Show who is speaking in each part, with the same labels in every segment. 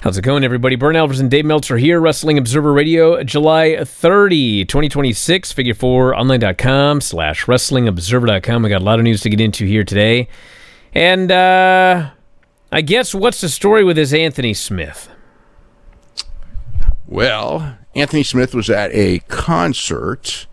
Speaker 1: How's it going, everybody? Bern Alvarez and Dave Meltzer here, Wrestling Observer Radio, July 30, 2026, figure4online.com/wrestlingobserver.com. We got a lot of news to get into here today. And I guess what's the story with this Anthony Smith?
Speaker 2: Well, Anthony Smith was at a concert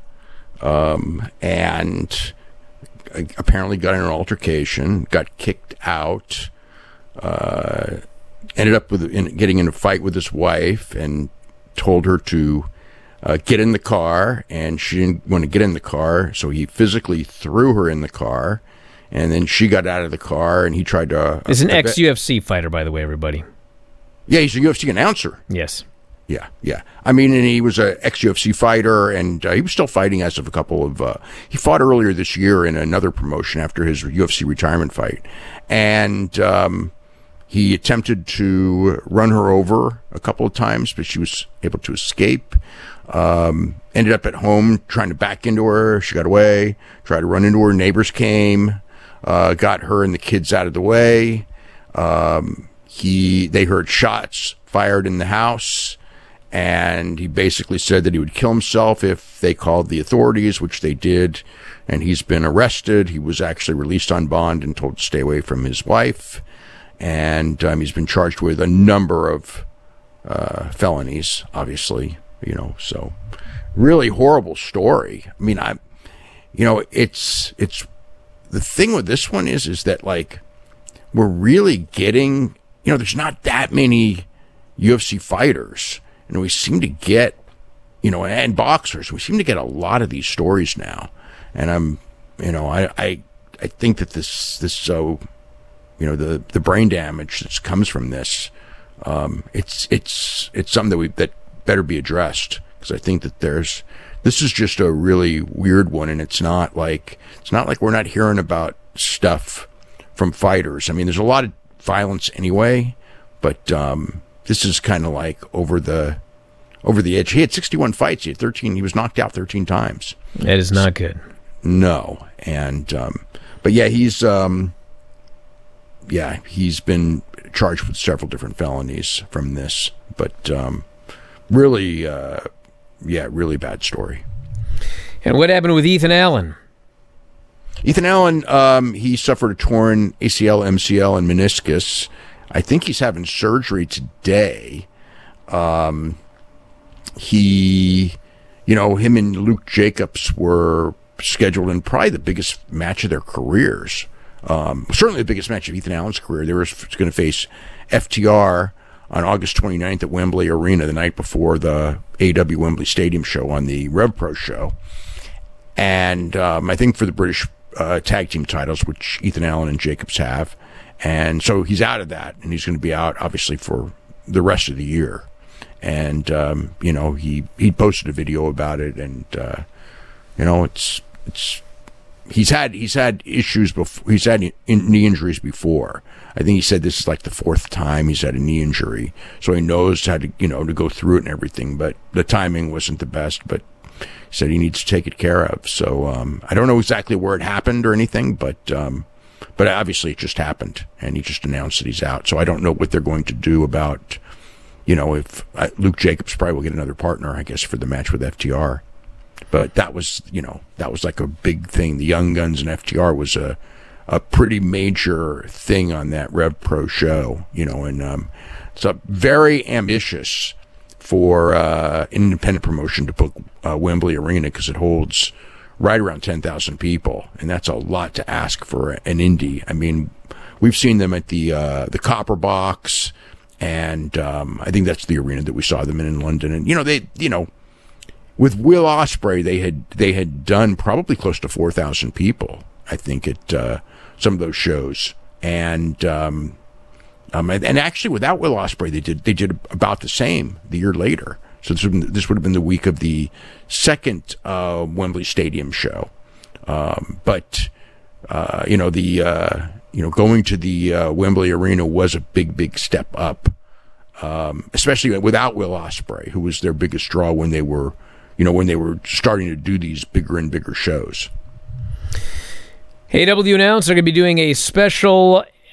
Speaker 2: and apparently got in an altercation, got kicked out, ended up getting in a fight with his wife and told her to get in the car, and she didn't want to get in the car, so he physically threw her in the car, and then she got out of the car, and he tried to...
Speaker 1: He's an ex-UFC fighter, by the way, everybody.
Speaker 2: Yeah, he's a UFC announcer.
Speaker 1: Yes.
Speaker 2: Yeah. I mean, and he was an ex-UFC fighter, and he was still fighting as of a couple of... he fought earlier this year in another promotion after his UFC retirement fight, and... he attempted to run her over a couple of times, but she was able to escape. Ended up at home trying to back into her. She got away, tried to run into her. Neighbors came, got her and the kids out of the way. They heard shots fired in the house, and he basically said that he would kill himself if they called the authorities, which they did, and he's been arrested. He was actually released on bond and told to stay away from his wife. And he's been charged with a number of felonies, obviously, so really horrible story. I mean, it's the thing with this one is that, like, we're really getting, there's not that many UFC fighters, and we seem to get, and boxers, we seem to get a lot of these stories now. And I think that this the brain damage that comes from this, it's something that better be addressed, because I think that this is just a really weird one, and it's not like we're not hearing about stuff from fighters. I mean, there's a lot of violence anyway, but this is kind of like over the edge. He had 61 fights. He had 13. He was knocked out 13 times.
Speaker 1: That is not good.
Speaker 2: No, and but yeah, he's been charged with several different felonies from this, but really bad story.
Speaker 1: And what happened with Ethan Allen?
Speaker 2: Ethan Allen, he suffered a torn ACL, MCL, and meniscus. I think he's having surgery today. Him and Luke Jacobs were scheduled in probably the biggest match of their careers. Certainly the biggest match of Ethan Allen's career. They were going to face FTR on August 29th at Wembley Arena, the night before the AEW Wembley Stadium show on the Rev Pro show. And I think for the British tag team titles, which Ethan Allen and Jacobs have. And so he's out of that, and he's going to be out, obviously, for the rest of the year. And, he posted a video about it, and, He's had issues before. He's had knee injuries before. I think he said this is like the fourth time he's had a knee injury, so he knows how to to go through it and everything. But the timing wasn't the best. But he said he needs to take it care of. So I don't know exactly where it happened or anything, but obviously it just happened, and he just announced that he's out. So I don't know what they're going to do about if Luke Jacobs probably will get another partner, I guess, for the match with FTR. But that was like a big thing. The Young Guns and FTR was a pretty major thing on that Rev Pro show, and it's very ambitious for independent promotion to book Wembley Arena, because it holds right around 10,000 people, and that's a lot to ask for an indie. I mean, we've seen them at the Copper Box, and I think that's the arena that we saw them in London, and with Will Ospreay, they had done probably close to 4,000 people, I think, at some of those shows, and actually without Will Ospreay, they did about the same the year later. So this would have been the week of the second Wembley Stadium show, but going to the Wembley Arena was a big step up, especially without Will Ospreay, who was their biggest draw when they were starting to do these bigger and bigger shows.
Speaker 1: AEW announced they're going to be doing a special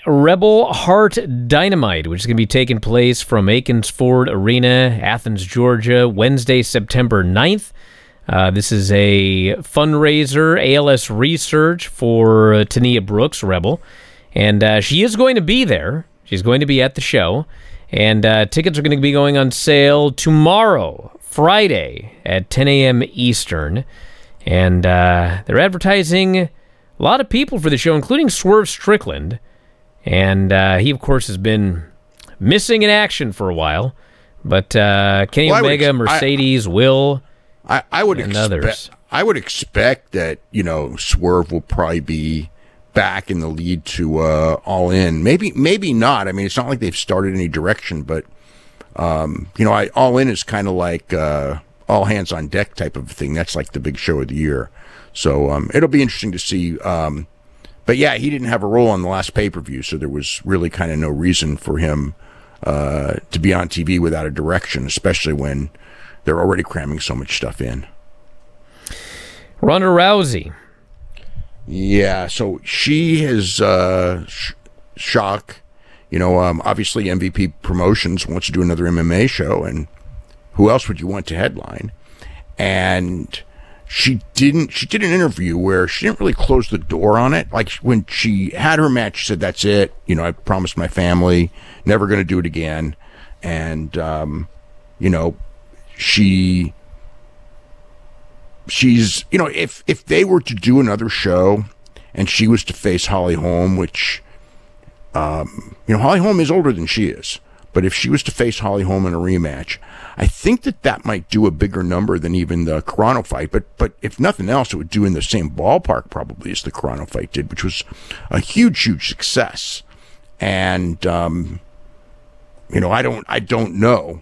Speaker 1: Rebel Heart Dynamite, which is going to be taking place from Aikens Ford Arena, Athens, Georgia, Wednesday, September 9th. This is a fundraiser, ALS research for Tania Brooks, Rebel. And she is going to be there. She's going to be at the show. And tickets are going to be going on sale tomorrow, Friday, at 10 a.m. Eastern. And they're advertising a lot of people for the show, including Swerve Strickland. And he, of course, has been missing in action for a while. But Kenny Omega, Mercedes, Will,
Speaker 2: I would
Speaker 1: and others.
Speaker 2: I would expect that, Swerve will probably be back in the lead to All In. Maybe not. I mean, it's not like they've started any direction, but All In is kind of like all hands on deck type of thing. That's like the big show of the year. So it'll be interesting to see. But yeah, he didn't have a role on the last pay-per-view, so there was really kind of no reason for him to be on TV without a direction, especially when they're already cramming so much stuff in.
Speaker 1: Ronda Rousey.
Speaker 2: Yeah, so she has shock. Obviously MVP Promotions wants to do another MMA show, and who else would you want to headline? And she did an interview where she didn't really close the door on it. Like when she had her match, she said, "That's it. I promised my family, never going to do it again." And she's if they were to do another show and she was to face Holly Holm, which Holly Holm is older than she is, but if she was to face Holly Holm in a rematch, I think that might do a bigger number than even the Carano fight, but if nothing else, it would do in the same ballpark probably as the Carano fight did, which was a huge success. And I don't know,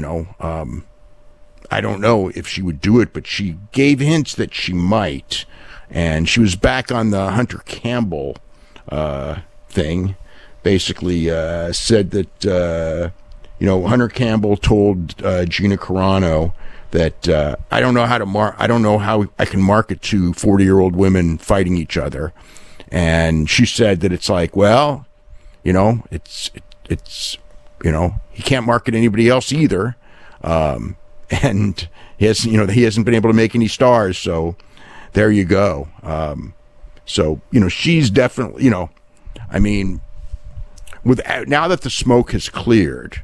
Speaker 2: I don't know if she would do it, but she gave hints that she might. And she was back on the Hunter Campbell thing. Basically said that, Hunter Campbell told Gina Carano that I don't know how I can market to 40-year-old women fighting each other. And she said that it's like, well, it's he can't market anybody else either. And he hasn't been able to make any stars, so there you go. She's definitely, now that the smoke has cleared,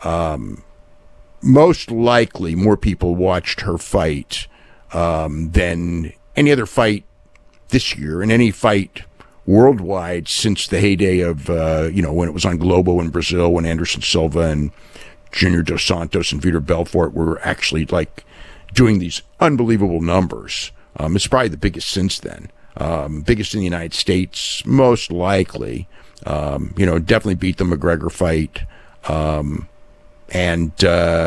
Speaker 2: most likely more people watched her fight than any other fight this year, and any fight worldwide since the heyday of when it was on Globo in Brazil, when Anderson Silva and Junior Dos Santos and Vitor Belfort were actually like doing these unbelievable numbers. It's probably the biggest since then. Biggest in the United States, most likely. Definitely beat the McGregor fight. And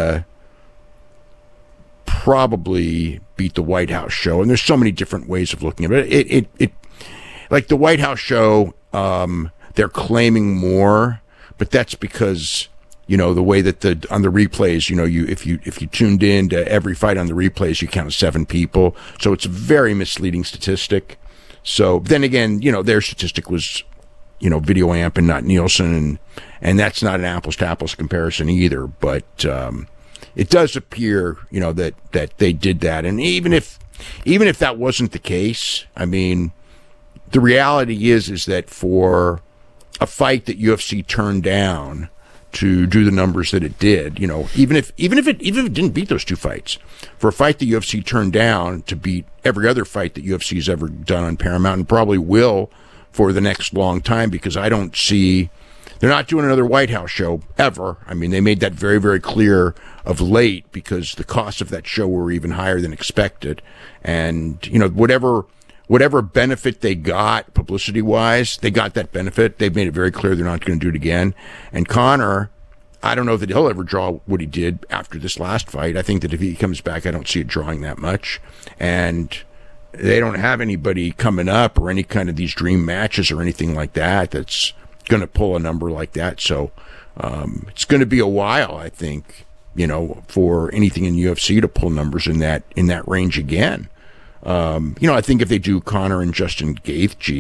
Speaker 2: probably beat the White House show. And there's so many different ways of looking at it. It like the White House show, they're claiming more, but that's because the way that on the replays, if you tuned in to every fight on the replays, you count 7 people. So it's a very misleading statistic. So then again, their statistic was, Video Amp and not Nielsen, and that's not an apples to apples comparison either. But it does appear, that they did that. And even if that wasn't the case, I mean, the reality is that for a fight that UFC turned down to do the numbers that it did, even if it didn't beat those 2 fights, for a fight that UFC turned down to beat every other fight that UFC's ever done on Paramount, and probably will for the next long time, because I don't see, they're not doing another White House show ever. I mean, they made that very, very clear of late, because the costs of that show were even higher than expected. And, whatever benefit they got publicity-wise, they got that benefit. They've made it very clear they're not going to do it again. And Conor, I don't know that he'll ever draw what he did after this last fight. I think that if he comes back, I don't see it drawing that much. And they don't have anybody coming up or any kind of these dream matches or anything like that that's going to pull a number like that. So it's going to be a while, I think, for anything in UFC to pull numbers in that range again. I think if they do Conor and Justin Gaethje,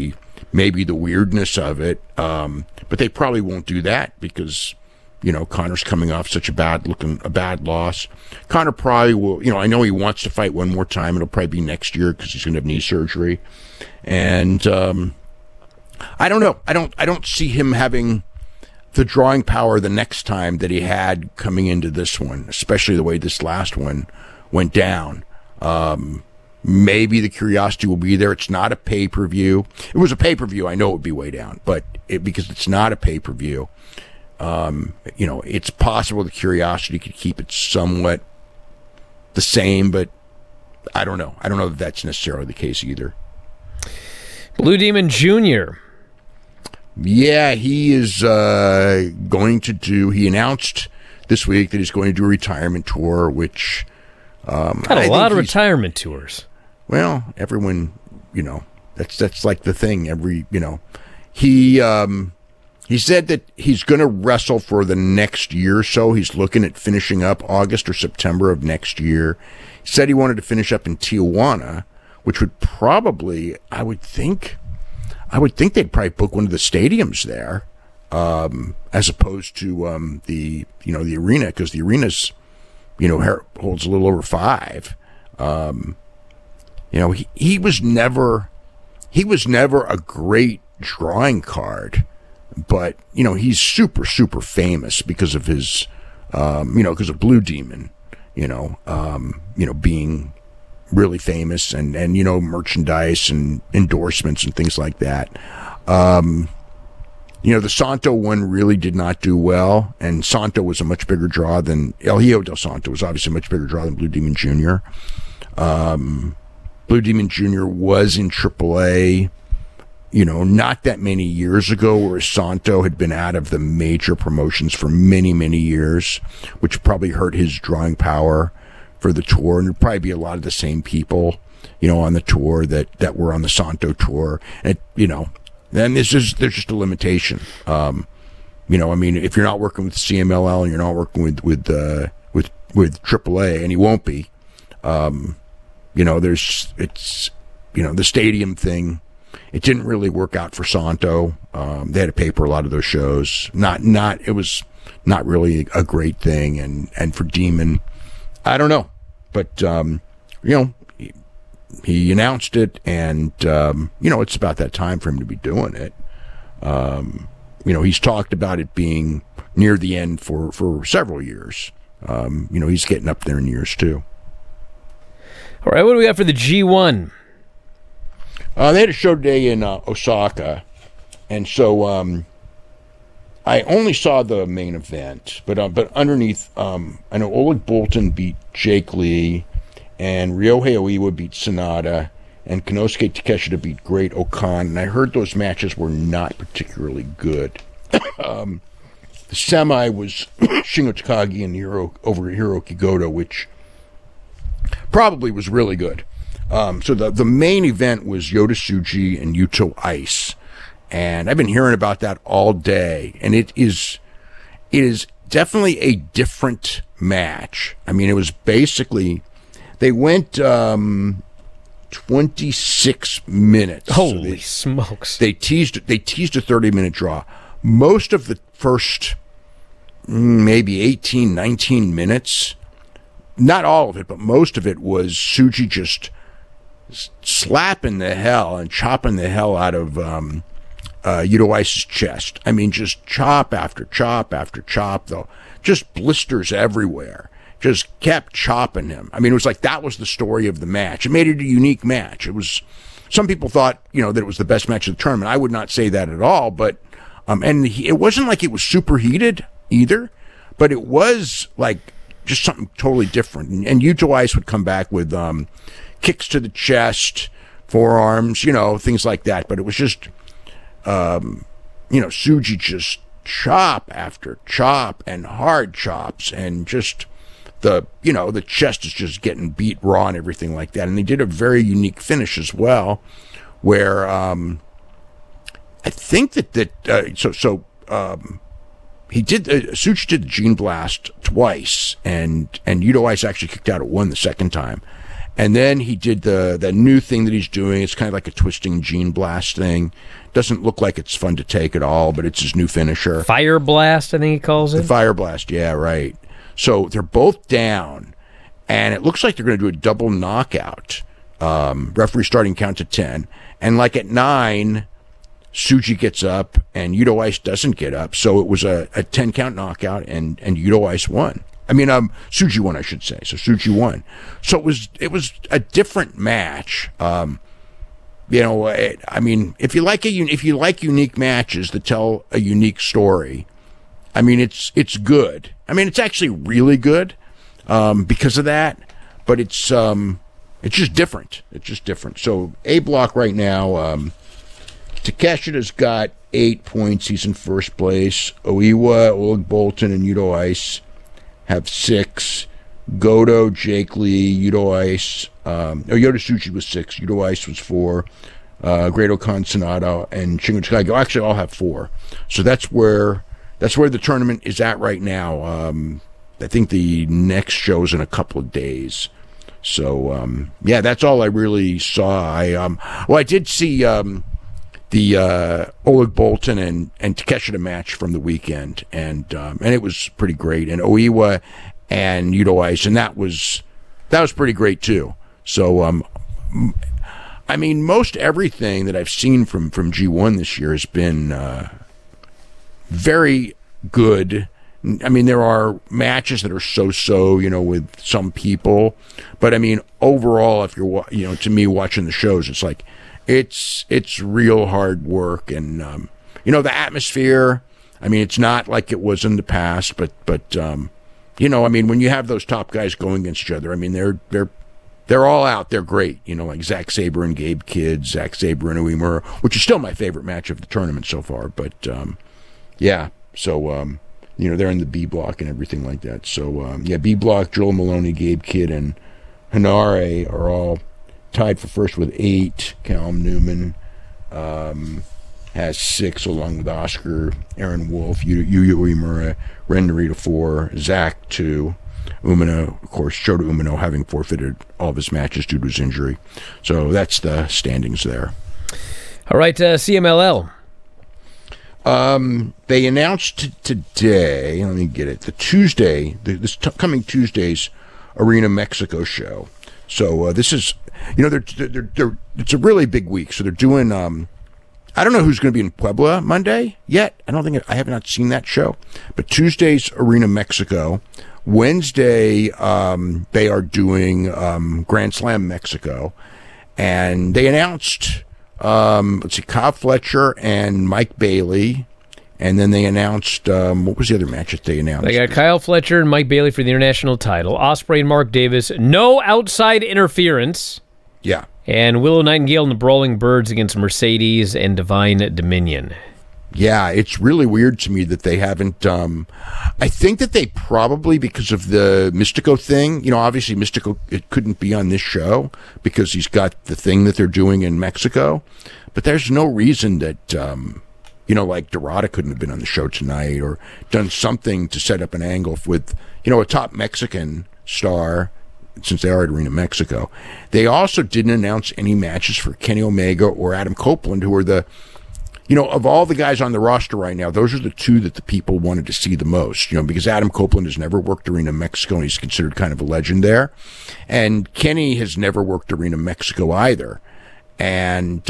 Speaker 2: maybe the weirdness of it. But they probably won't do that because, Conor's coming off such a bad loss. Conor probably will, I know he wants to fight one more time. It'll probably be next year because he's going to have knee surgery. And I don't know. I don't see him having the drawing power the next time that he had coming into this one, especially the way this last one went down. Maybe the curiosity will be there. It's not a pay-per-view. It was a pay-per-view. I know it would be way down, but because it's not a pay-per-view, it's possible the curiosity could keep it somewhat the same, but I don't know. I don't know if that's necessarily the case either.
Speaker 1: Blue Demon Jr.
Speaker 2: Yeah, he is he announced this week that he's going to do a retirement tour, which...
Speaker 1: Got a lot of retirement tours.
Speaker 2: Well, everyone, that's like the thing. He said that he's going to wrestle for the next year or so. He's looking at finishing up August or September of next year. He said he wanted to finish up in Tijuana, which would probably, I would think they'd probably book one of the stadiums there, as opposed to the arena, because the arena's holds a little over 5. He was never a great drawing card, but he's super, super famous because of his because of Blue Demon, being really famous and merchandise and endorsements and things like that. The Santo one really did not do well, and Santo was a much bigger draw than El Hijo del Santo was obviously a much bigger draw than Blue Demon Jr. Blue Demon Jr. was in AAA, not that many years ago, whereas Santo had been out of the major promotions for many, many years, which probably hurt his drawing power for the tour, and there'd probably be a lot of the same people, on the tour that were on the Santo tour, and then there's just a limitation. If you're not working with CMLL and you're not working with AAA, and he won't be, the stadium thing. It didn't really work out for Santo. They had to pay for a lot of those shows. It was not really a great thing. And for Demon, I don't know, but he announced it, and it's about that time for him to be doing it. He's talked about it being near the end for several years. He's getting up there in years too.
Speaker 1: All right, what do we got for the G1?
Speaker 2: They had a show today in Osaka, and so I only saw the main event, but underneath, I know Oleg Boltin beat Jake Lee, and Ryohei Oiwa beat Sonata, and Konosuke Takeshita beat Great Okan, and I heard those matches were not particularly good. The semi was Shingo Takagi and over Hiroki Goto, which probably was really good. So the main event was Yota Tsuji and Yuto Ice, and I've been hearing about that all day, and it is definitely a different match. I mean, it was basically, they went 26 minutes.
Speaker 1: Holy smokes.
Speaker 2: They teased a 30-minute draw. Most of the first maybe 18, 19 minutes, not all of it, but most of it was Tsuji just slapping the hell and chopping the hell out of Yuto Ice's chest. I mean, just chop after chop after chop, though. Just blisters everywhere. Just kept chopping him. I mean, it was like that was the story of the match. It made it a unique match. It was, some people thought, that it was the best match of the tournament. I would not say that at all, but, it wasn't like it was super heated either, but it was like just something totally different. And Yuto Ice would come back with kicks to the chest, forearms, things like that. But it was just, Tsuji just chop after chop and hard chops, and just the chest is just getting beat raw and everything like that. And they did a very unique finish as well, where I think Tsuji did the Gene Blast twice, and Yuto Ice actually kicked out at one the second time. And then he did the new thing that he's doing. It's kind of like a twisting Gene Blast thing. Doesn't look like it's fun to take at all, but it's his new finisher.
Speaker 1: Fire Blast, I think he calls it.
Speaker 2: The Fire Blast, yeah, right. So they're both down, and it looks like they're going to do a double knockout. Referee starting count to 10. And like at 9, Tsuji gets up, and Yuto Ice doesn't get up. So it was a 10-count knockout, and Yuto Ice won. I mean, Tsuji won, I should say. So Tsuji won. So it was a different match. I mean, if you like unique matches that tell a unique story, I mean, it's good. I mean, it's actually really good because of that. But it's just different. It's just different. So A block right now, Takeshita's got 8 points. He's in first place. Oiwa, Oleg Bolton, and Yuto Ice have 6. Goto, Jake Lee, Yuto Ice, Yota Tsuji was 6, Yuto Ice was 4, Great Okan Sanada, and Shingo Takagi actually all have 4. So that's where the tournament is at right now. I think the next show's in a couple of days. So yeah, that's all I really saw. I did see the Oleg Bolton and Takeshita match from the weekend, and it was pretty great. And Oiwa and Yuto Ice, and that was pretty great too. So I mean, most everything that I've seen from G1 this year has been very good. I mean, there are matches that are so, with some people, but I mean, overall, if you're, to me watching the shows, it's like it's real hard work, and the atmosphere. I mean, it's not like it was in the past, but I mean, when you have those top guys going against each other, I mean, they're all out. They're great. Like Zack Sabre and Gabe Kidd, Zack Sabre and Uemura, which is still my favorite match of the tournament so far. But yeah, so they're in the B block and everything like that. So yeah, B block, Joel Maloney, Gabe Kidd, and Hanare are all tied for first with 8. Callum Newman has 6, along with Oscar, Aaron Wolf, Yuya Uemura, Ren Narita 4, Zach 2, Umino, of course, Shota Umino having forfeited all of his matches due to his injury. So that's the standings there.
Speaker 1: All right, CMLL.
Speaker 2: They announced today, let me get it, this coming Tuesday's Arena Mexico show. So this is, it's a really big week. So they're doing, I don't know who's going to be in Puebla Monday yet. I have not seen that show. But Tuesday's Arena Mexico. Wednesday, they are doing Grand Slam Mexico. And they announced, Kyle Fletcher and Mike Bailey. And then they announced, what was the other match that they announced?
Speaker 1: They got Kyle Fletcher and Mike Bailey for the international title. Ospreay and Mark Davis, no outside interference.
Speaker 2: Yeah.
Speaker 1: And Willow Nightingale and the Brawling Birds against Mercedes and Divine Dominion.
Speaker 2: Yeah, it's really weird to me that they haven't. I think that they probably, because of the Mystico thing, obviously Mystico, it couldn't be on this show because he's got the thing that they're doing in Mexico. But there's no reason that, like Dorada couldn't have been on the show tonight or done something to set up an angle with, a top Mexican star, since they are at Arena Mexico. They also didn't announce any matches for Kenny Omega or Adam Copeland, who are the, of all the guys on the roster right now, those are the two that the people wanted to see the most, because Adam Copeland has never worked Arena Mexico and he's considered kind of a legend there. And Kenny has never worked Arena Mexico either. And,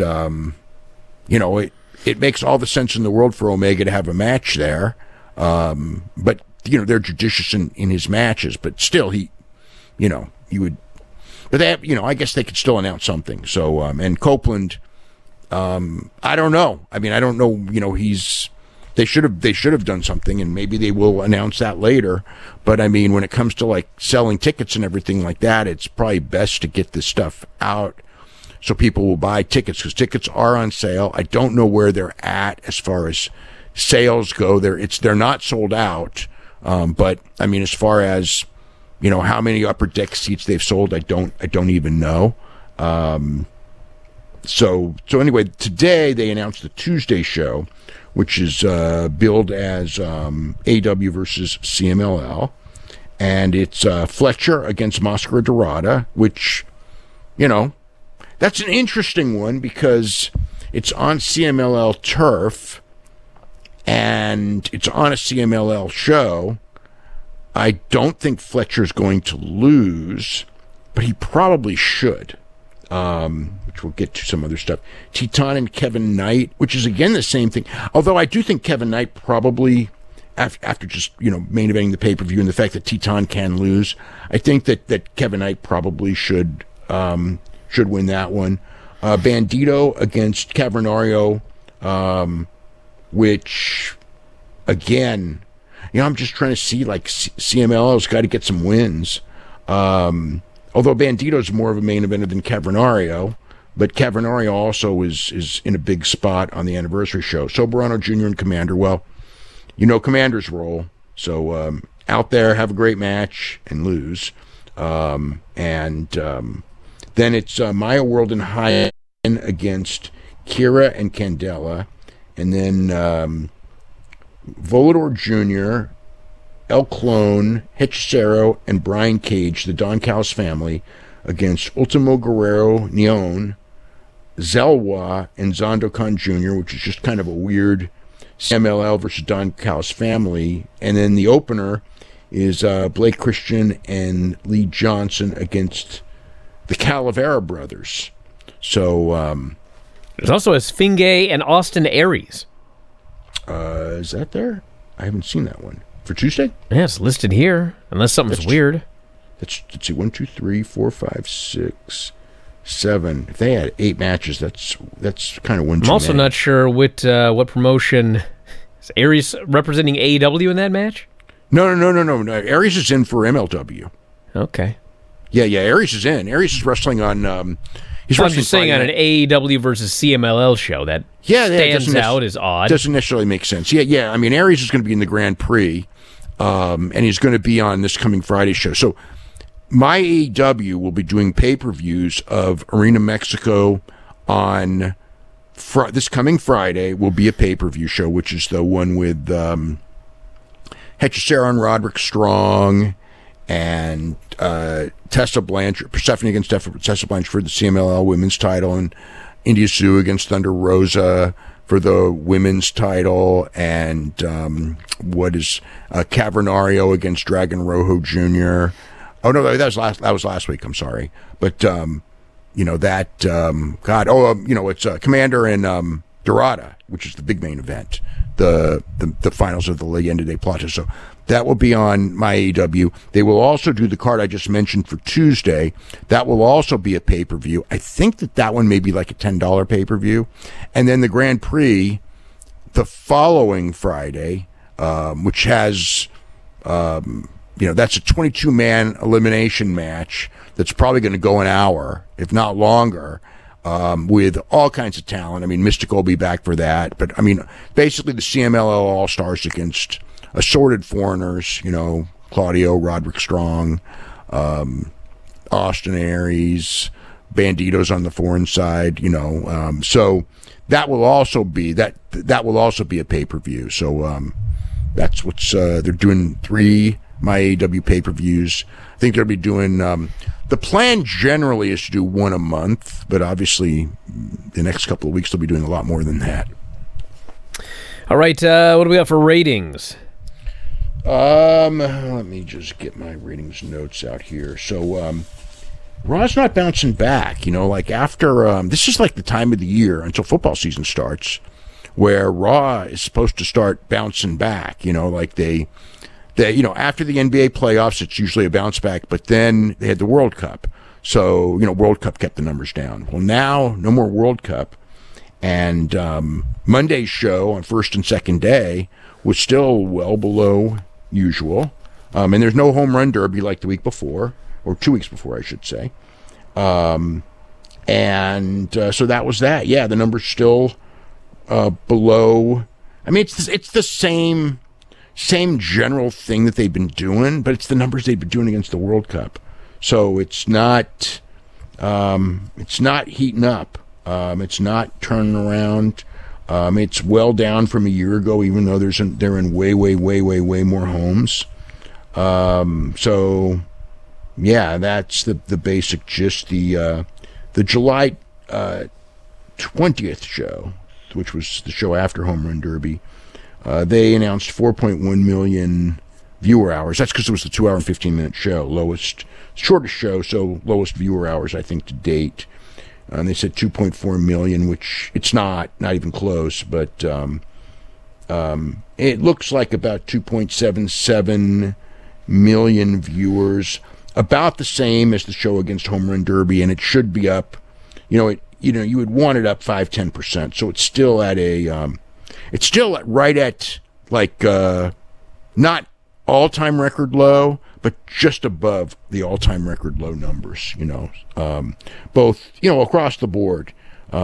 Speaker 2: it makes all the sense in the world for Omega to have a match there. But, they're judicious in his matches, but still you would, but they have, I guess they could still announce something. So, and Copeland, I don't know. I mean, I don't know, they should have done something, and maybe they will announce that later. But I mean, when it comes to like selling tickets and everything like that, it's probably best to get this stuff out so people will buy tickets, because tickets are on sale. I don't know where they're at as far as sales go. They're not sold out. But I mean, as far as, how many upper deck seats they've sold, I don't even know. So anyway, today they announced the Tuesday show, which is billed as AW versus CMLL, and it's Fletcher against Mascara Dorada, which you know, that's an interesting one because it's on CMLL turf and it's on a CMLL show. I don't think Fletcher's going to lose, but he probably should, which we'll get to some other stuff. Teton and Kevin Knight, which is, again, the same thing. Although I do think Kevin Knight probably, after just, main eventing the pay-per-view and the fact that Teton can lose, I think that Kevin Knight probably should win that one. Bandito against Cavernario, which, again... I'm just trying to see, like, CMLL's got to get some wins. Although Bandito's more of a main eventer than Cavernario, but Cavernario also is in a big spot on the anniversary show. Soberano Jr. and Commander, well, Commander's role. So out there, have a great match and lose. Then it's Maya World and High against Kira and Candela. And then... Volador Jr., El Clone, Hechicero, and Brian Cage, the Don Callis family, against Ultimo Guerrero Neon, Zelwa, and Zondo Khan Jr., which is just kind of a weird CMLL versus Don Callis family. And then the opener is Blake Christian and Lee Johnson against the Calavera brothers. So
Speaker 1: there's also Esfinge and Austin Aries.
Speaker 2: Is that there? I haven't seen that one. For Tuesday?
Speaker 1: Yeah, it's listed here, unless something's weird.
Speaker 2: Let's see, 1, 2, 3, 4, 5, 6, 7. If they had 8 matches, that's kind of one too
Speaker 1: I'm also
Speaker 2: many.
Speaker 1: not sure what promotion... Is Aries representing AEW in that match?
Speaker 2: No. Aries is in for MLW.
Speaker 1: Okay.
Speaker 2: Yeah, Aries is in. Aries is wrestling on...
Speaker 1: I'm just saying on an AEW versus CMLL show that stands out as odd.
Speaker 2: Doesn't necessarily make sense. Yeah. I mean, Aries is going to be in the Grand Prix, and he's going to be on this coming Friday show. So my AEW will be doing pay-per-views of Arena Mexico on this coming Friday. Will be a pay-per-view show, which is the one with Hechicero and Roderick Strong and Tessa Blanchard, Persephone against Tessa Blanchard for the CMLL women's title, and India Sue against Thunder Rosa for the women's title, and Cavernario against Dragon Rojo Jr. Oh no, that was last week. I'm sorry, but it's Commander and Dorada, which is the big main event, the finals of the Leyenda de Plata. So that will be on my AEW. They will also do the card I just mentioned for Tuesday. That will also be a pay-per-view. I think that one may be like a $10 pay-per-view. And then the Grand Prix the following Friday, which has, that's a 22-man elimination match that's probably going to go an hour, if not longer, with all kinds of talent. I mean, Mystic will be back for that. But, I mean, basically the CMLL All-Stars against assorted foreigners, Claudio, Roderick Strong, Austin Aries, Banditos on the foreign side, so that will also be a pay-per-view. So that's what's they're doing 3 my AEW pay-per-views. I think they'll be doing the plan generally is to do 1 a month, but obviously the next couple of weeks they'll be doing a lot more than that.
Speaker 1: All right, what do we got for ratings?
Speaker 2: Let me just get my ratings notes out here. So, Raw's not bouncing back, like after, this is like the time of the year until football season starts where Raw is supposed to start bouncing back, like they after the NBA playoffs, it's usually a bounce back, but then they had the World Cup. So, World Cup kept the numbers down. Well, now no more World Cup. And, Monday's show on first and second day was still well below usual. And there's no home run derby like the week before, or 2 weeks before, I should say. So that was that. Yeah, the number's still below. I mean, it's the same general thing that they've been doing, but it's the numbers they've been doing against the World Cup. So it's not heating up. It's not turning around. It's well down from a year ago, even though they're in way more homes. So, yeah, that's the basic gist. The the July 20th show, which was the show after Home Run Derby, they announced 4.1 million viewer hours. That's because it was the 2 hour and 15-minute show, shortest show, so lowest viewer hours, I think, to date. And they said 2.4 million, which it's not even close, but it looks like about 2.77 million viewers, about the same as the show against Home Run Derby, and it should be up. You would want it up 5-10%. So it's still at right at like not all-time record low, but just above the all-time record low numbers. Both across the board.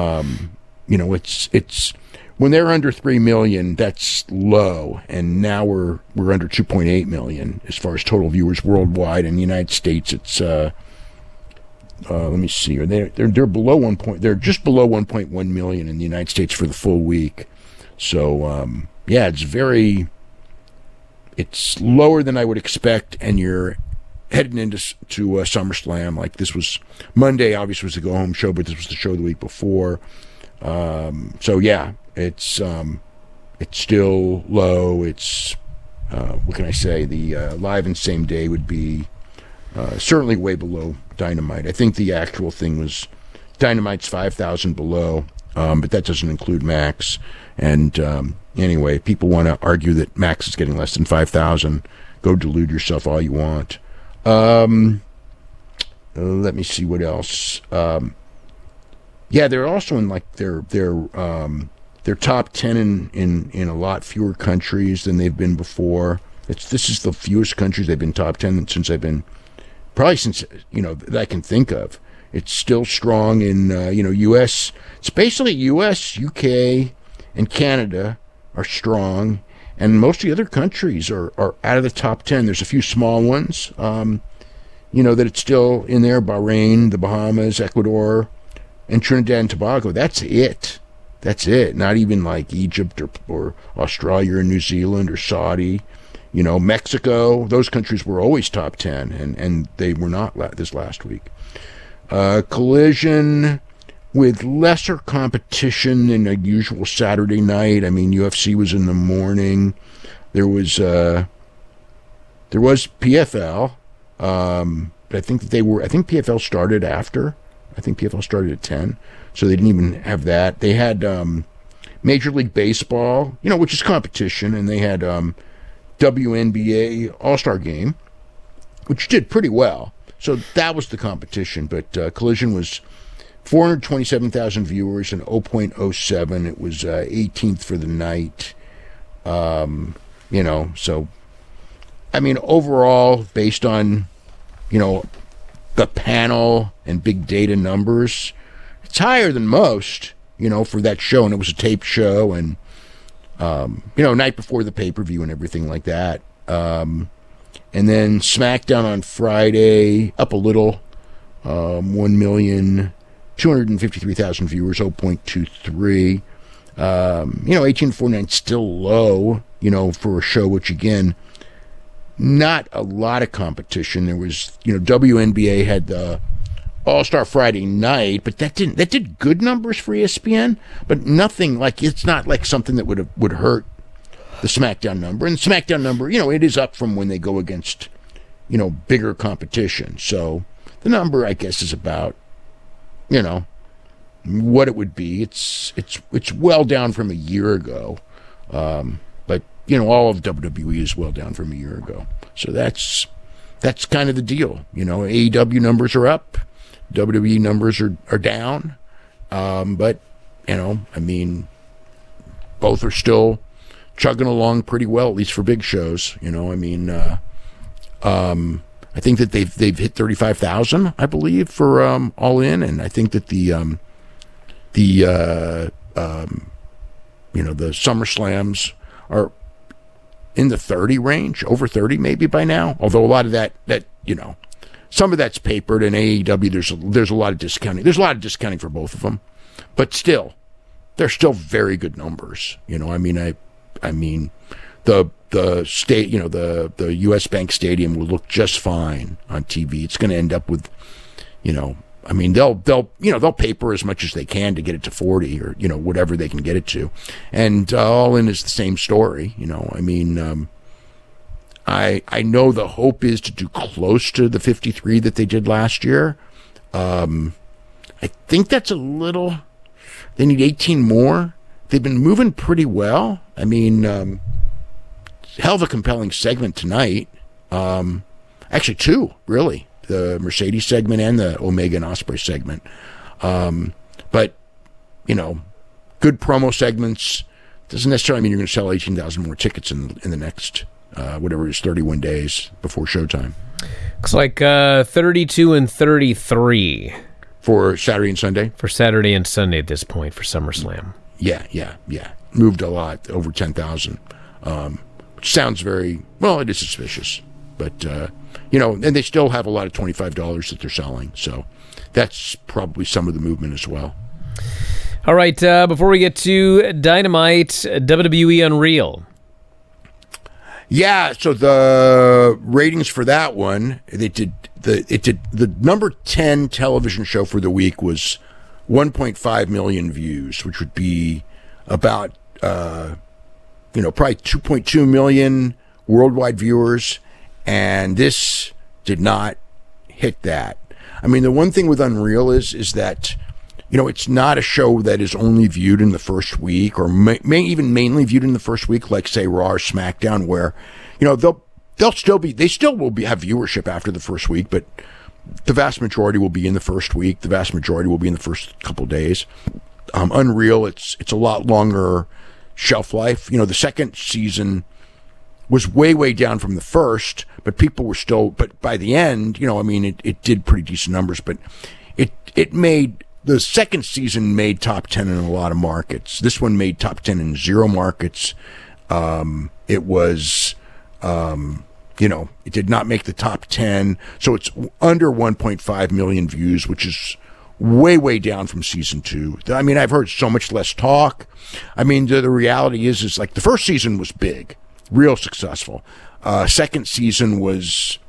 Speaker 2: It's when they're under 3 million, that's low, and now we're under 2.8 million as far as total viewers worldwide. In the United States, it's let me see. They're below 1. They're just below 1.1 million in the United States for the full week. So it's lower than I would expect, and you're heading into SummerSlam. Like, this was Monday, obviously was the go home show, but this was the show the week before. So yeah, it's still low. It's what can I say? The live and same day would be certainly way below Dynamite. I think the actual thing was Dynamite's 5,000 below, but that doesn't include Max. And anyway, people want to argue that Max is getting less than 5,000. Go delude yourself all you want. Let me see what else. They're also in like their top 10 in a lot fewer countries than they've been before. This is the fewest countries they've been top 10 since that I can think of. It's still strong in U.S. It's basically U.S., U.K., and Canada are strong, and most of the other countries are out of the top 10. There's a few small ones, that it's still in there. Bahrain, the Bahamas, Ecuador, and Trinidad and Tobago. That's it. Not even like Egypt or Australia or New Zealand or Saudi. Mexico. Those countries were always top 10, and they were not this last week. Collision with lesser competition than a usual Saturday night. I mean, UFC was in the morning. There was PFL. But I think PFL started after. I think PFL started at 10, so they didn't even have that. They had Major League Baseball, which is competition, and they had WNBA All-Star Game, which did pretty well. So that was the competition, but Collision was 427,000 viewers and 0.07. It was 18th for the night. So, I mean, overall, based on, the panel and big data numbers, it's higher than most, for that show. And it was a taped show and, night before the pay-per-view and everything like that. And then SmackDown on Friday, up a little, 1,253,000 viewers, 0.23. 1849 still low, for a show which, again, not a lot of competition. There was, WNBA had the All-Star Friday night, but that did good numbers for ESPN, but nothing like, it's not like something that would hurt the SmackDown number. And the SmackDown number, it is up from when they go against, bigger competition. So the number, I guess, is about, what it would be. It's well down from a year ago. But all of WWE is well down from a year ago. So that's kind of the deal. AEW numbers are up, WWE numbers are down. But both are still chugging along pretty well, at least for big shows. I think that they've hit 35,000, I believe, for All In, and I think that the SummerSlams are in the 30 range, over 30 maybe by now. Although a lot of that some of that's papered, and AEW there's a lot of discounting. There's a lot of discounting for both of them, but still, they're still very good numbers. The state, the U.S. Bank Stadium will look just fine on TV. It's going to end up with, I mean, they'll paper as much as they can to get it to 40 or, whatever they can get it to. And All In is the same story, I mean, I know the hope is to do close to the 53 that they did last year. I think that's a little, they need 18 more. They've been moving pretty well. I mean, hell of a compelling segment tonight. Actually, two, really. The Mercedes segment and the Omega and Ospreay segment. But, good promo segments. Doesn't necessarily mean you're going to sell 18,000 more tickets in the next, whatever it is, 31 days before showtime.
Speaker 1: Looks like 32 and 33.
Speaker 2: For Saturday and Sunday?
Speaker 1: For Saturday and Sunday at this point for SummerSlam.
Speaker 2: Yeah. Moved a lot, over 10,000. Which sounds very, well, it is suspicious. But, and they still have a lot of $25 that they're selling. So that's probably some of the movement as well.
Speaker 1: All right, before we get to Dynamite, WWE Unreal.
Speaker 2: Yeah, so the ratings for that one, the number 10 television show for the week was 1.5 million views, which would be about, probably 2.2 million worldwide viewers. And this did not hit that. I mean, the one thing with Unreal is that, it's not a show that is only viewed in the first week or even mainly viewed in the first week, like, say, Raw or SmackDown, where, they still will have viewership after the first week, but the vast majority will be in the first week. The vast majority will be in the first couple days. Unreal, it's a lot longer shelf life. The second season was way down from the first, but people were still, but by the end, it did pretty decent numbers, but it made, the second season made top 10 in a lot of markets. This one made top 10 in 0 markets. It was, it did not make the top 10. So it's under 1.5 million views, which is way down from season 2. I mean, I've heard so much less talk. I mean, the reality is like the first season was big. Real successful. Second season was,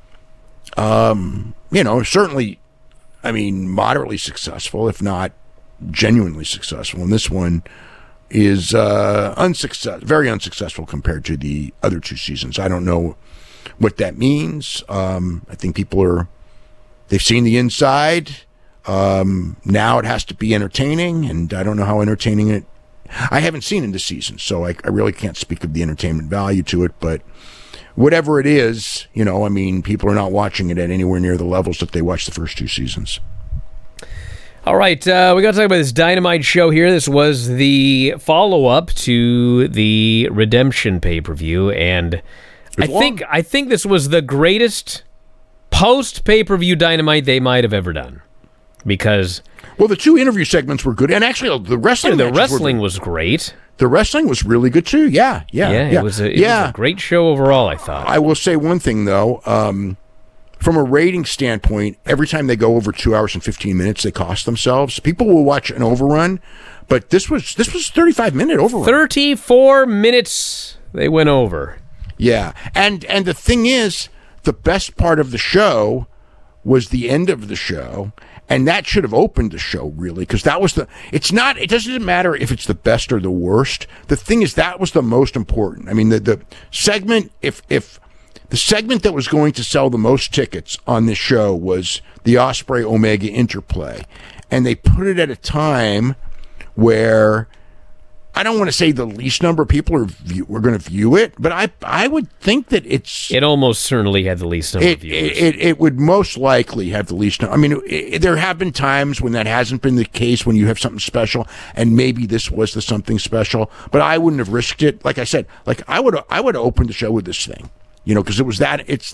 Speaker 2: certainly, moderately successful, if not genuinely successful. And this one is very unsuccessful compared to the other 2 seasons. I don't know what that means. I think they've seen the inside. Now it has to be entertaining, and I don't know how entertaining I haven't seen in this season, so I really can't speak of the entertainment value to it, but whatever it is, people are not watching it at anywhere near the levels that they watched the first 2 seasons.
Speaker 1: All right, we got to talk about this Dynamite show here. This was the follow-up to the Redemption pay-per-view, and I think this was the greatest post-pay-per-view Dynamite they might have ever done, because...
Speaker 2: Well, the 2 interview segments were good, and actually the wrestling
Speaker 1: was great.
Speaker 2: The wrestling was really good too. Yeah.
Speaker 1: It was a great show overall, I thought.
Speaker 2: I will say one thing though, from a rating standpoint, every time they go over 2 hours and 15 minutes, they cost themselves. People will watch an overrun, but this was 35-minute overrun.
Speaker 1: 34 minutes they went over.
Speaker 2: Yeah, and the thing is, the best part of the show was the end of the show. And that should have opened the show, really, because that was it doesn't matter if it's the best or the worst. The thing is, that was the most important. I mean, the segment, if the segment that was going to sell the most tickets on this show was the Ospreay Omega interplay, and they put it at a time where, I don't want to say the least number of people were going to view it, but I would think that it almost
Speaker 1: certainly had the least number of viewers.
Speaker 2: It would most likely have the least number. I mean, there have been times when that hasn't been the case, when you have something special, and maybe this was the something special, but I wouldn't have risked it. Like I said, I would have opened the show with this thing, because it was that, it's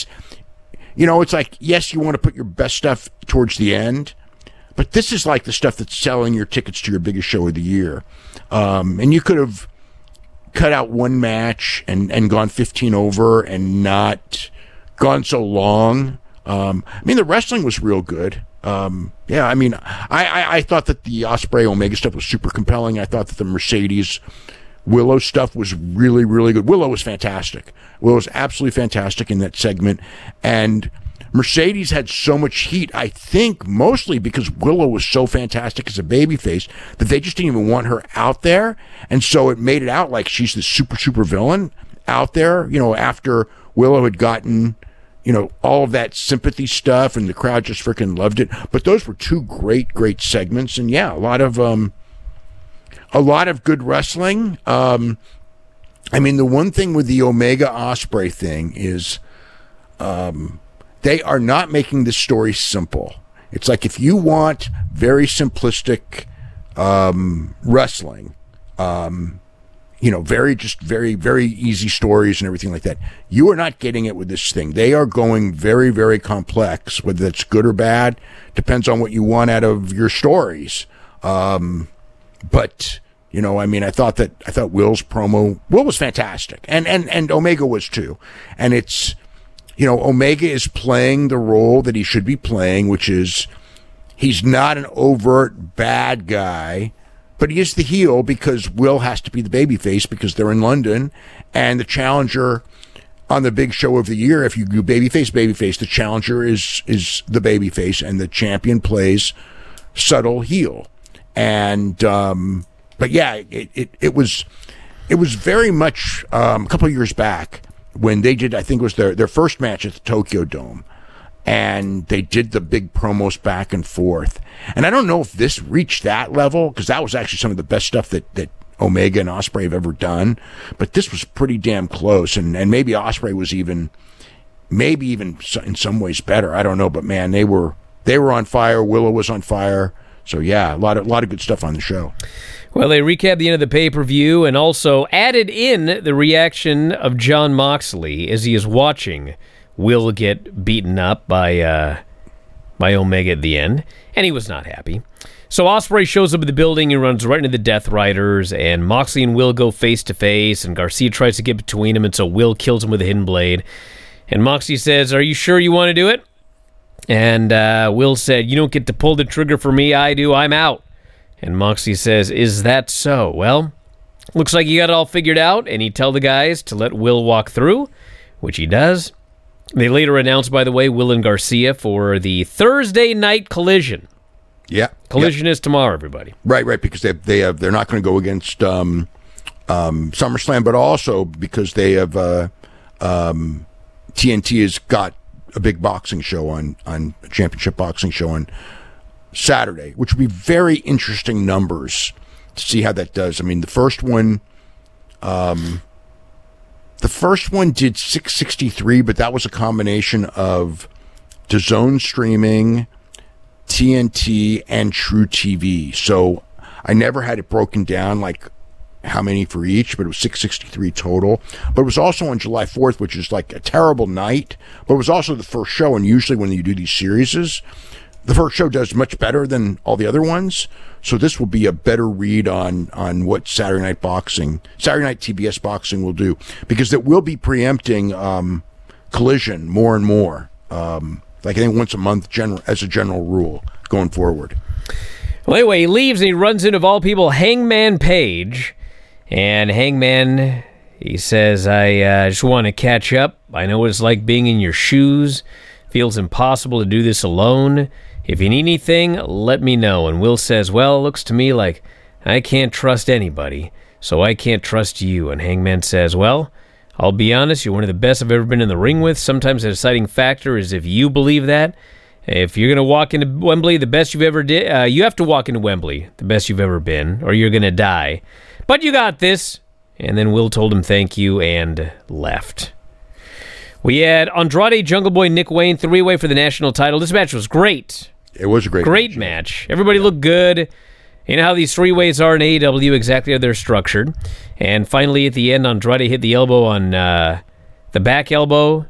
Speaker 2: like, yes, you want to put your best stuff towards the end, but this is like the stuff that's selling your tickets to your biggest show of the year. And you could have cut out one match and gone 15 over and not gone so long. The wrestling was real good. I thought that the Ospreay Omega stuff was super compelling. I thought that the Mercedes Willow stuff was really, really good. Willow was fantastic. Willow was absolutely fantastic in that segment. And Mercedes had so much heat, I think mostly because Willow was so fantastic as a babyface that they just didn't even want her out there. And so it made it out like she's the super villain out there, after Willow had gotten, all of that sympathy stuff and the crowd just freaking loved it. But those were two great segments. And yeah, a lot of good wrestling. The one thing with the Omega Ospreay thing is, they are not making this story simple. It's like if you want very simplistic wrestling, very easy stories and everything like that, you are not getting it with this thing. They are going very complex. Whether that's good or bad depends on what you want out of your stories. But I thought Will's promo, Will was fantastic, and Omega was too, and it's. Omega is playing the role that he should be playing, which is he's not an overt bad guy, but he is the heel because Will has to be the babyface because they're in London, and the challenger on the big show of the year, if you do babyface, the challenger is the babyface, and the champion plays subtle heel. And but yeah, it was very much a couple of years back. When they did, I think it was their first match at the Tokyo Dome, and they did the big promos back and forth. And I don't know if this reached that level, because that was actually some of the best stuff that Omega and Ospreay have ever done. But this was pretty damn close, and maybe Ospreay was even in some ways better. I don't know, but man, they were on fire. Willow was on fire. So yeah, a lot of good stuff on the show.
Speaker 1: Well, they recapped the end of the pay-per-view and also added in the reaction of Jon Moxley as he is watching Will get beaten up by Omega at the end, and he was not happy. So Ospreay shows up at the building and runs right into the Death Riders, and Moxley and Will go face-to-face, and Garcia tries to get between them, and so Will kills him with a hidden blade. And Moxley says, "Are you sure you want to do it?" And Will said, "You don't get to pull the trigger for me, I do, I'm out." And Moxley says, "Is that so? Well, looks like you got it all figured out," and he'd tell the guys to let Will walk through, which he does. They later announced, by the way, Will and Garcia for the Thursday night Collision.
Speaker 2: Yeah.
Speaker 1: Collision is tomorrow, everybody.
Speaker 2: Right, because they're not going to go against SummerSlam, but also because they have TNT has got a big boxing show on a championship boxing show on Saturday, which would be very interesting numbers to see how that does. I mean, the first one did 663, but that was a combination of DAZN streaming, TNT, and True TV. So I never had it broken down like how many for each, but it was 663 total. But it was also on July 4th, which is like a terrible night, but it was also the first show. And usually when you do these series, the first show does much better than all the other ones. So this will be a better read on what Saturday Night TBS boxing will do, because it will be preempting Collision more and more. Like I think once a month as a general rule going forward.
Speaker 1: Well, anyway, he leaves and he runs into, of all people, Hangman Page. And Hangman, he says, I just want to catch up. I know what it's like being in your shoes. Feels impossible to do this alone. If you need anything, let me know. And Will says, well, it looks to me like I can't trust anybody, so I can't trust you. And Hangman says, well, I'll be honest, you're one of the best I've ever been in the ring with. Sometimes the deciding factor is if you believe that. If you're going to walk into Wembley, the best you've ever did, you have to walk into Wembley, the best you've ever been, or you're going to die. But you got this. And then Will told him thank you and left. We had Andrade, Jungle Boy, Nick Wayne, three-way for the national title. This match was great.
Speaker 2: It was a great
Speaker 1: match. Everybody looked good. You know how these three-ways are in AEW, exactly how they're structured. And finally, at the end, Andrade hit the elbow on the back elbow.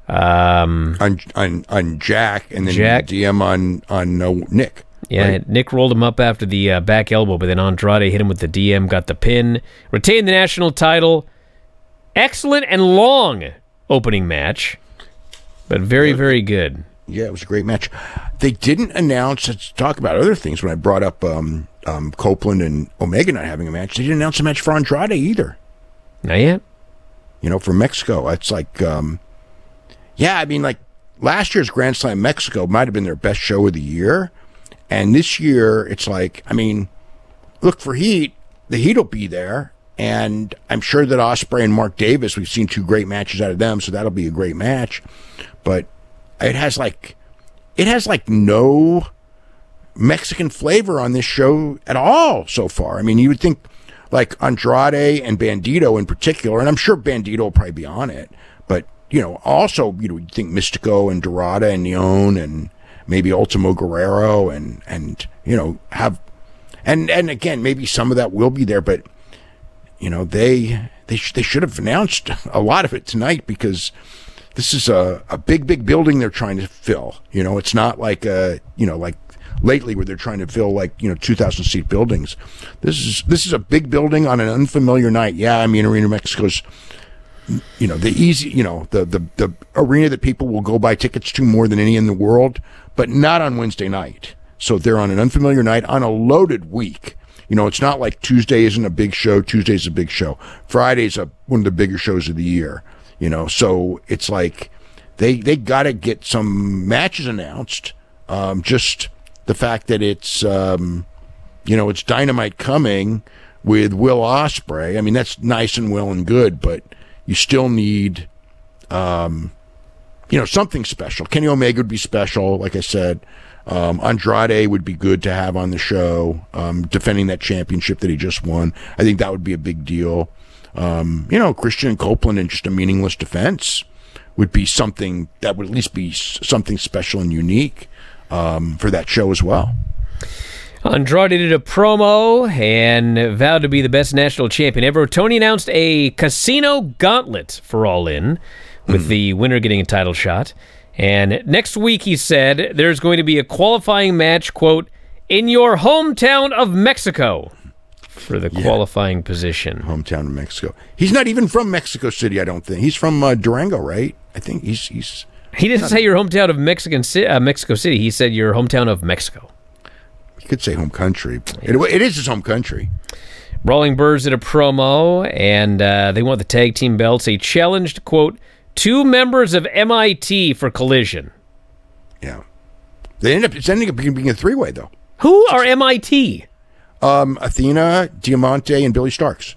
Speaker 2: On Jack, and then DM on Nick.
Speaker 1: Yeah,
Speaker 2: right?
Speaker 1: Nick rolled him up after the back elbow, but then Andrade hit him with the DM, got the pin, retained the national title. Excellent and long opening match, but very, very good.
Speaker 2: Yeah, it was a great match. They didn't announce, let's talk about other things, when I brought up Copeland and Omega not having a match, they didn't announce a match for Andrade either.
Speaker 1: Not yet.
Speaker 2: For Mexico. It's like, yeah, I mean, like last year's Grand Slam Mexico might have been their best show of the year. And this year, it's like, I mean, look for Heat. The Heat will be there. And I'm sure that Ospreay and Mark Davis, we've seen 2 great matches out of them, so that'll be a great match. But it has like no Mexican flavor on this show at all so far. I mean, you would think like Andrade and Bandito in particular, and I'm sure Bandito will probably be on it, but, also, you'd think Mystico and Dorada and Neon and maybe Ultimo Guerrero and have, and again, maybe some of that will be there, but, they should have announced a lot of it tonight, because this is a big building they're trying to fill. It's not like like lately where they're trying to fill 2,000 seat buildings. This is a big building on an unfamiliar night. Yeah, I mean, Arena Mexico's the easy, the arena that people will go buy tickets to more than any in the world, but not on Wednesday night. So they're on an unfamiliar night on a loaded week. It's not like Tuesday isn't a big show. Tuesday's a big show. Friday's one of the bigger shows of the year. So it's like they got to get some matches announced. Just the fact that it's it's Dynamite coming with Will Ospreay. I mean, that's nice and well and good, but you still need something special. Kenny Omega would be special, like I said. Andrade would be good to have on the show, defending that championship that he just won. I think that would be a big deal. Christian Copeland in just a meaningless defense would be something that would at least be something special and unique for that show as well.
Speaker 1: Andrade did a promo and vowed to be the best national champion ever. Tony announced a casino gauntlet for All In, with the winner getting a title shot. And next week, he said, there's going to be a qualifying match, quote, in your hometown of Mexico for the qualifying position.
Speaker 2: Hometown of Mexico. He's not even from Mexico City, I don't think. He's from Durango, right? I think he's...
Speaker 1: He didn't say your hometown of Mexico City. He said your hometown of Mexico.
Speaker 2: You could say home country. It is his home country.
Speaker 1: Brawling Birds did a promo, and they want the tag team belts. They challenged, quote, 2 members of MIT for Collision.
Speaker 2: Yeah. It's ending up being a 3-way, though.
Speaker 1: Who are MIT?
Speaker 2: Athena, Diamante, and Billy Starks.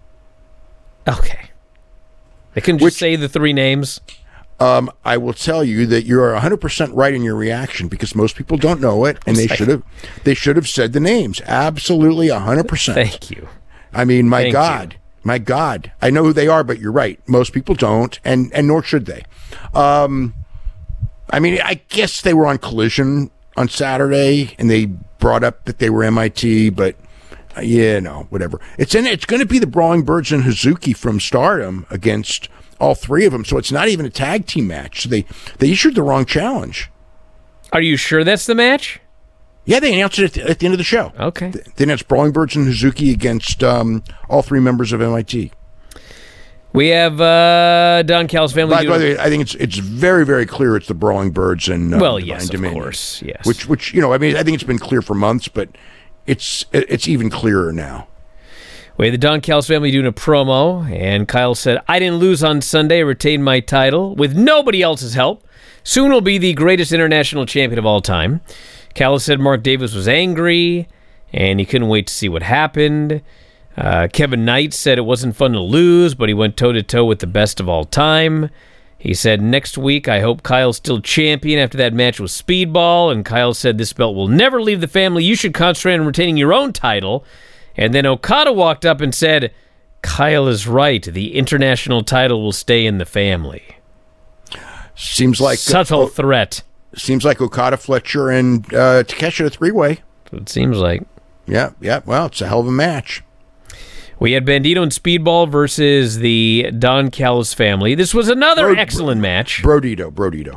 Speaker 1: Okay. They can just say the 3 names.
Speaker 2: I will tell you that you are 100% right in your reaction, because most people don't know it, and they should have said the names. Absolutely 100%.
Speaker 1: Thank you.
Speaker 2: I mean, my God, I know who they are, but you're right. Most people don't, and nor should they. I mean, I guess they were on Collision on Saturday, and they brought up that they were MIT, but whatever. It's going to be the Brawling Birds and Hazuki from Stardom against all 3 of them, so it's not even a tag team match. So they issued the wrong challenge.
Speaker 1: Are you sure that's the match?
Speaker 2: Yeah, they announced it at the end of the show.
Speaker 1: Okay.
Speaker 2: They announced Brawling Birds and Hazuki against all 3 members of MIT.
Speaker 1: We have Don Callis family.
Speaker 2: By the way, I think it's very, very clear it's the Brawling Birds and
Speaker 1: yes,
Speaker 2: Dominion,
Speaker 1: of course, yes.
Speaker 2: Which I mean, I think it's been clear for months, but it's even clearer now.
Speaker 1: We had the Don Callis family doing a promo, and Kyle said, I didn't lose on Sunday. I retained my title with nobody else's help. Soon will be the greatest international champion of all time. Callis said Mark Davis was angry, and he couldn't wait to see what happened. Kevin Knight said it wasn't fun to lose, but he went toe-to-toe with the best of all time. He said, next week, I hope Kyle's still champion after that match with Speedball. And Kyle said, this belt will never leave the family. You should concentrate on retaining your own title. And then Okada walked up and said, Kyle is right. The international title will stay in the family.
Speaker 2: Seems like
Speaker 1: subtle threat.
Speaker 2: Seems like Okada, Fletcher, and Takeshita 3-way.
Speaker 1: It seems like.
Speaker 2: Yeah. Well, it's a hell of a match.
Speaker 1: We had Bandito and Speedball versus the Don Callis family. This was another excellent match.
Speaker 2: Brodito.
Speaker 1: Brodito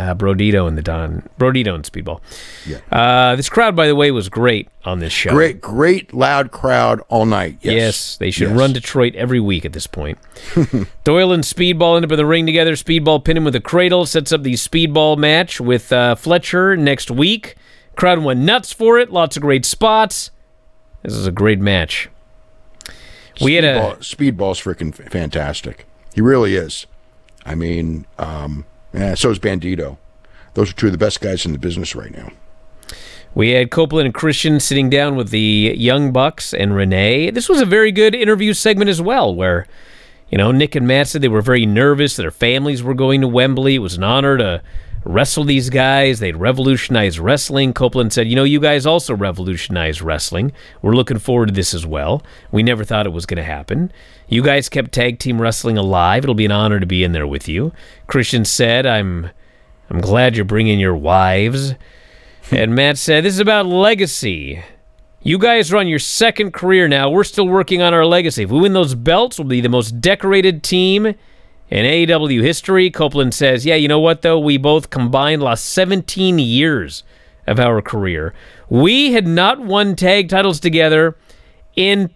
Speaker 1: and Speedball.
Speaker 2: Yeah.
Speaker 1: This crowd, by the way, was great on this show.
Speaker 2: Great loud crowd all night.
Speaker 1: Yes, they should run Detroit every week at this point. Doyle and Speedball end up in the ring together. Speedball pin him with a cradle, sets up the Speedball match with Fletcher next week. Crowd went nuts for it. Lots of great spots. This is a great match.
Speaker 2: Speedball's freaking fantastic. He really is. I mean, so is Bandito. those are two of the best guys in the business right now.
Speaker 1: We had Copeland and Christian sitting down with the Young Bucks and Renee. This was a very good interview segment as well, where, Nick and Matt said they were very nervous that their families were going to Wembley. It was an honor to wrestle these guys. They'd revolutionized wrestling. Copeland said, you guys also revolutionized wrestling. We're looking forward to this as well. We never thought it was going to happen. You guys kept tag team wrestling alive. It'll be an honor to be in there with you. Christian said, I'm glad you're bringing your wives. And Matt said, this is about legacy. You guys are on your second career now. We're still working on our legacy. If we win those belts, we'll be the most decorated team in AEW history. Copeland says, yeah, you know what, though? We both combined lost 17 years of our career. We had not won tag titles together in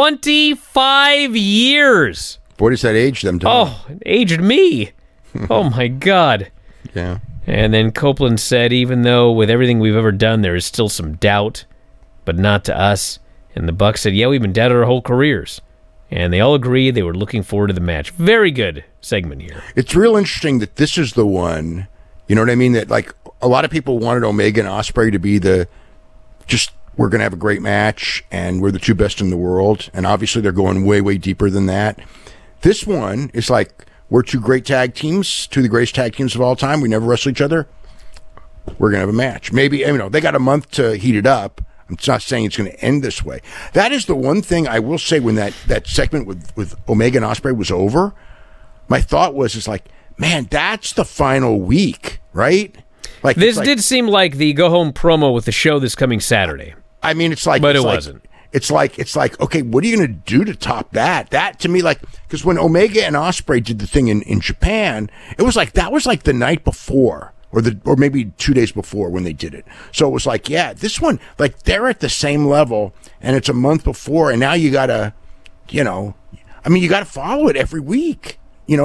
Speaker 1: 25 years.
Speaker 2: Boy, does that age them, Tom.
Speaker 1: Oh, it aged me. Oh, my God.
Speaker 2: Yeah.
Speaker 1: And then Copeland said, even though with everything we've ever done, there is still some doubt, but not to us. And the Bucks said, yeah, we've been doubted our whole careers. And they all agreed they were looking forward to the match. Very good segment here.
Speaker 2: It's real interesting that this is the one, you know what I mean? That, like, a lot of people wanted Omega and Ospreay to be we're going to have a great match, and we're the two best in the world. And obviously they're going way, way deeper than that. This one is like, we're two great tag teams, two of the greatest tag teams of all time. We never wrestle each other. We're going to have a match. Maybe, they got a month to heat it up. I'm not saying it's going to end this way. That is the one thing I will say when that segment with Omega and Ospreay was over, my thought was, man, that's the final week, right? Like
Speaker 1: this did seem like the go-home promo with the show this coming Saturday.
Speaker 2: I mean, it's like...
Speaker 1: But it wasn't.
Speaker 2: It's like, okay, what are you going to do to top that? That, to me, because when Omega and Ospreay did the thing in Japan, it was like, that was like the night before, or maybe 2 days before when they did it. So it was like, yeah, this one, like, they're at the same level, and it's a month before, and now you got to, you got to follow it every week.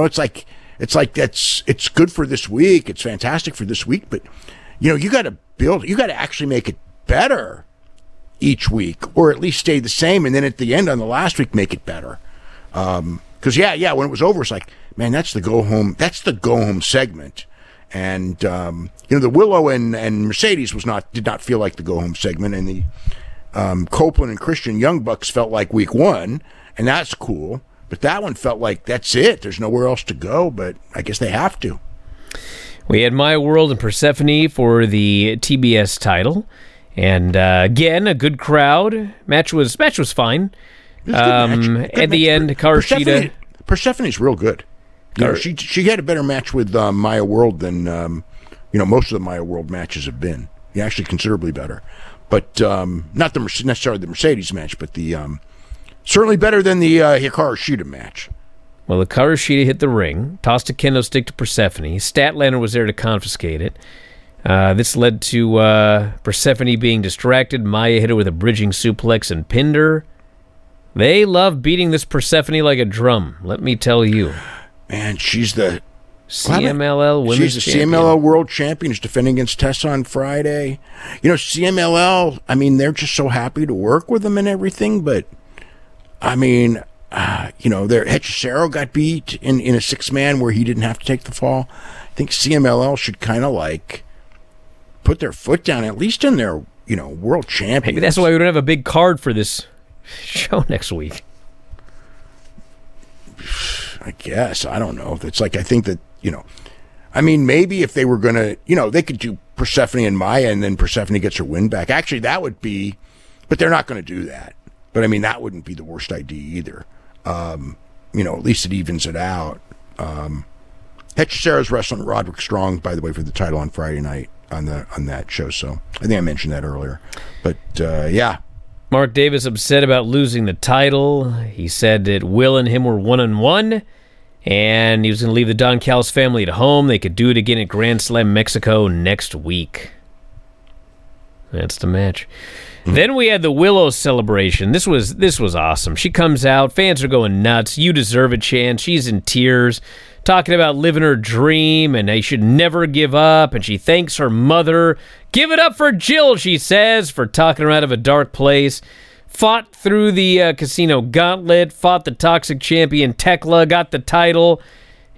Speaker 2: It's good for this week. It's fantastic for this week, but, you got to actually make it better each week, or at least stay the same, and then at the end on the last week make it better. Because when it was over, it's like, man, that's the go home segment, and the Willow and Mercedes did not feel like the go home segment, and the Copeland and Christian Young Bucks felt like week one, and that's cool. But that one felt like that's it. There's nowhere else to go, but I guess they have to.
Speaker 1: We had Maya World and Persephone for the TBS title. And again, a good crowd. Match was fine.
Speaker 2: Good match.
Speaker 1: At the end, Hikaru Shida.
Speaker 2: Persephone's real good. She had a better match with Maya World than most of the Maya World matches have been. Yeah, actually, considerably better. But not necessarily the Mercedes match, but the certainly better than the Hikaru Shida match.
Speaker 1: Well, Hikaru Shida hit the ring, tossed a kendo stick to Persephone. Statlander was there to confiscate it. This led to Persephone being distracted. Maya hit her with a bridging suplex and pinned her. They love beating this Persephone like a drum, let me tell you.
Speaker 2: Man, she's the
Speaker 1: CMLL Women's
Speaker 2: She's the
Speaker 1: Champion.
Speaker 2: CMLL World Champion. She's defending against Tessa on Friday. CMLL, they're just so happy to work with them and everything, but, their Hechicero got beat in a six-man where he didn't have to take the fall. I think CMLL should kind of put their foot down, at least in their, world champion.
Speaker 1: Maybe that's why we don't have a big card for this show next week.
Speaker 2: I guess. I don't know. It's like, I think that, maybe if they were going to, they could do Persephone and Maya, and then Persephone gets her win back. Actually, that would be, but they're not going to do that. But, that wouldn't be the worst idea either. At least it evens it out. Hechicero's wrestling Roderick Strong, by the way, for the title on Friday night on that show. So I think I mentioned that earlier. But yeah.
Speaker 1: Mark Davis upset about losing the title. He said that Will and him were 1-1, and he was going to leave the Don Callis family at home. They could do it again at Grand Slam Mexico next week. That's the match. Then we had the Willow celebration. This was awesome. She comes out. Fans are going nuts. You deserve a chance. She's in tears, talking about living her dream, and they should never give up. And she thanks her mother. Give it up for Jill, she says, for talking her out of a dark place. Fought through the casino gauntlet. Fought the toxic champion Tekla. Got the title.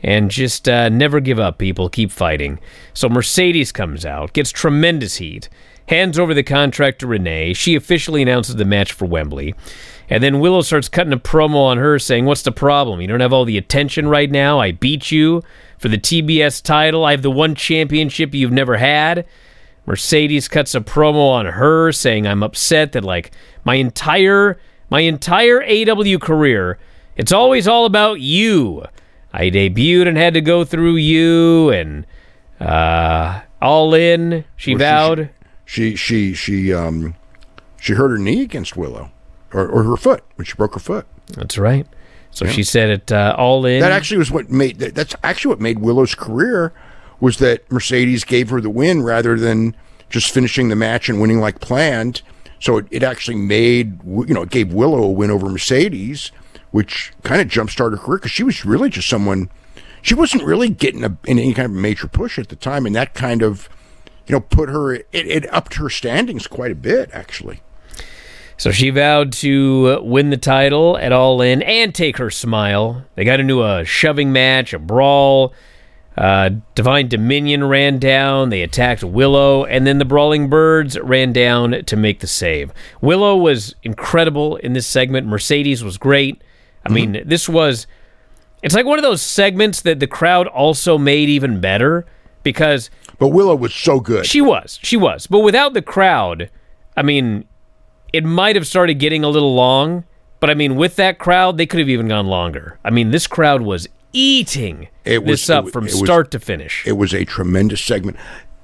Speaker 1: And just never give up, people. Keep fighting. So Mercedes comes out, gets tremendous heat, hands over the contract to Renee. She officially announces the match for Wembley. And then Willow starts cutting a promo on her saying, what's the problem? You don't have all the attention right now. I beat you for the TBS title. I have the one championship you've never had. Mercedes cuts a promo on her saying, I'm upset that like my entire AEW career, it's always all about you. I debuted and had to go through you, and All In, she vowed.
Speaker 2: She hurt her knee against Willow, or her foot, when she broke her foot.
Speaker 1: That's right. So she said it All In.
Speaker 2: That actually was that's actually what made Willow's career, was that Mercedes gave her the win rather than just finishing the match and winning like planned. So it actually made, it gave Willow a win over Mercedes, which kind of jumpstarted her career, because she was really just someone, she wasn't really getting in any kind of major push at the time, and that kind of, put her, it upped her standings quite a bit, actually.
Speaker 1: So she vowed to win the title at All In and take her smile. They got into a shoving match, a brawl. Divine Dominion ran down. They attacked Willow, and then the Brawling Birds ran down to make the save. Willow was incredible in this segment. Mercedes was great. I mean, it's like one of those segments that the crowd also made even better, because...
Speaker 2: But Willow was so good.
Speaker 1: She was. But without the crowd, I mean, it might have started getting a little long, but I mean, with that crowd, they could have even gone longer. I mean, this crowd was eating from start to finish.
Speaker 2: It was a tremendous segment.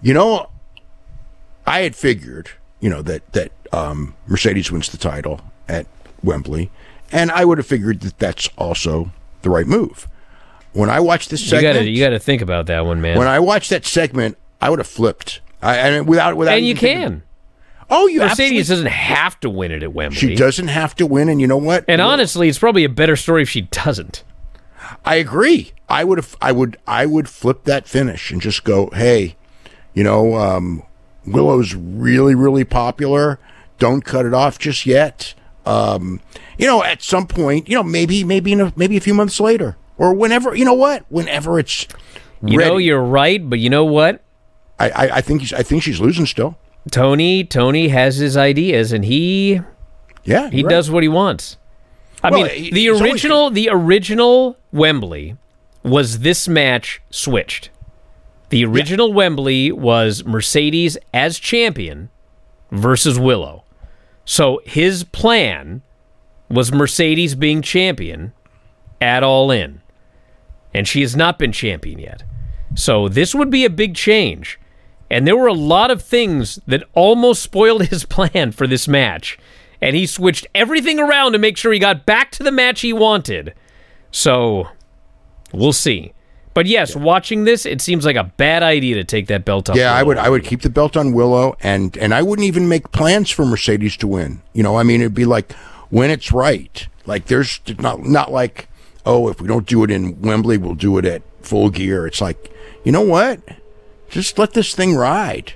Speaker 2: I had figured, that Mercedes wins the title at Wembley, and I would have figured that that's also the right move. When I watched this segment,
Speaker 1: you got to think about that one, man.
Speaker 2: When I watched that segment, I would have flipped. Without.
Speaker 1: And you can. Mercedes doesn't have to win it at Wembley.
Speaker 2: She doesn't have to win, and you know what?
Speaker 1: And honestly, it's probably a better story if she doesn't.
Speaker 2: I agree. I would flip that finish and just go, hey, Willow's really, really popular. Don't cut it off just yet. At some point, maybe a few months later, or whenever. Whenever it's ready.
Speaker 1: You're right, but you know what?
Speaker 2: I think she's losing still.
Speaker 1: Tony has his ideas, and he does what he wants. I mean, the original Wembley was this match switched. The original Wembley was Mercedes as champion versus Willow. So his plan was Mercedes being champion at All In. And she has not been champion yet. So this would be a big change. And there were a lot of things that almost spoiled his plan for this match. And he switched everything around to make sure he got back to the match he wanted. So, we'll see. But yes, watching this, it seems like a bad idea to take that belt off.
Speaker 2: Yeah, I would keep the belt on Willow, and I wouldn't even make plans for Mercedes to win. It'd be like, when it's right. Like, there's not like, if we don't do it in Wembley, we'll do it at Full Gear. It's like, you know what? Just let this thing ride.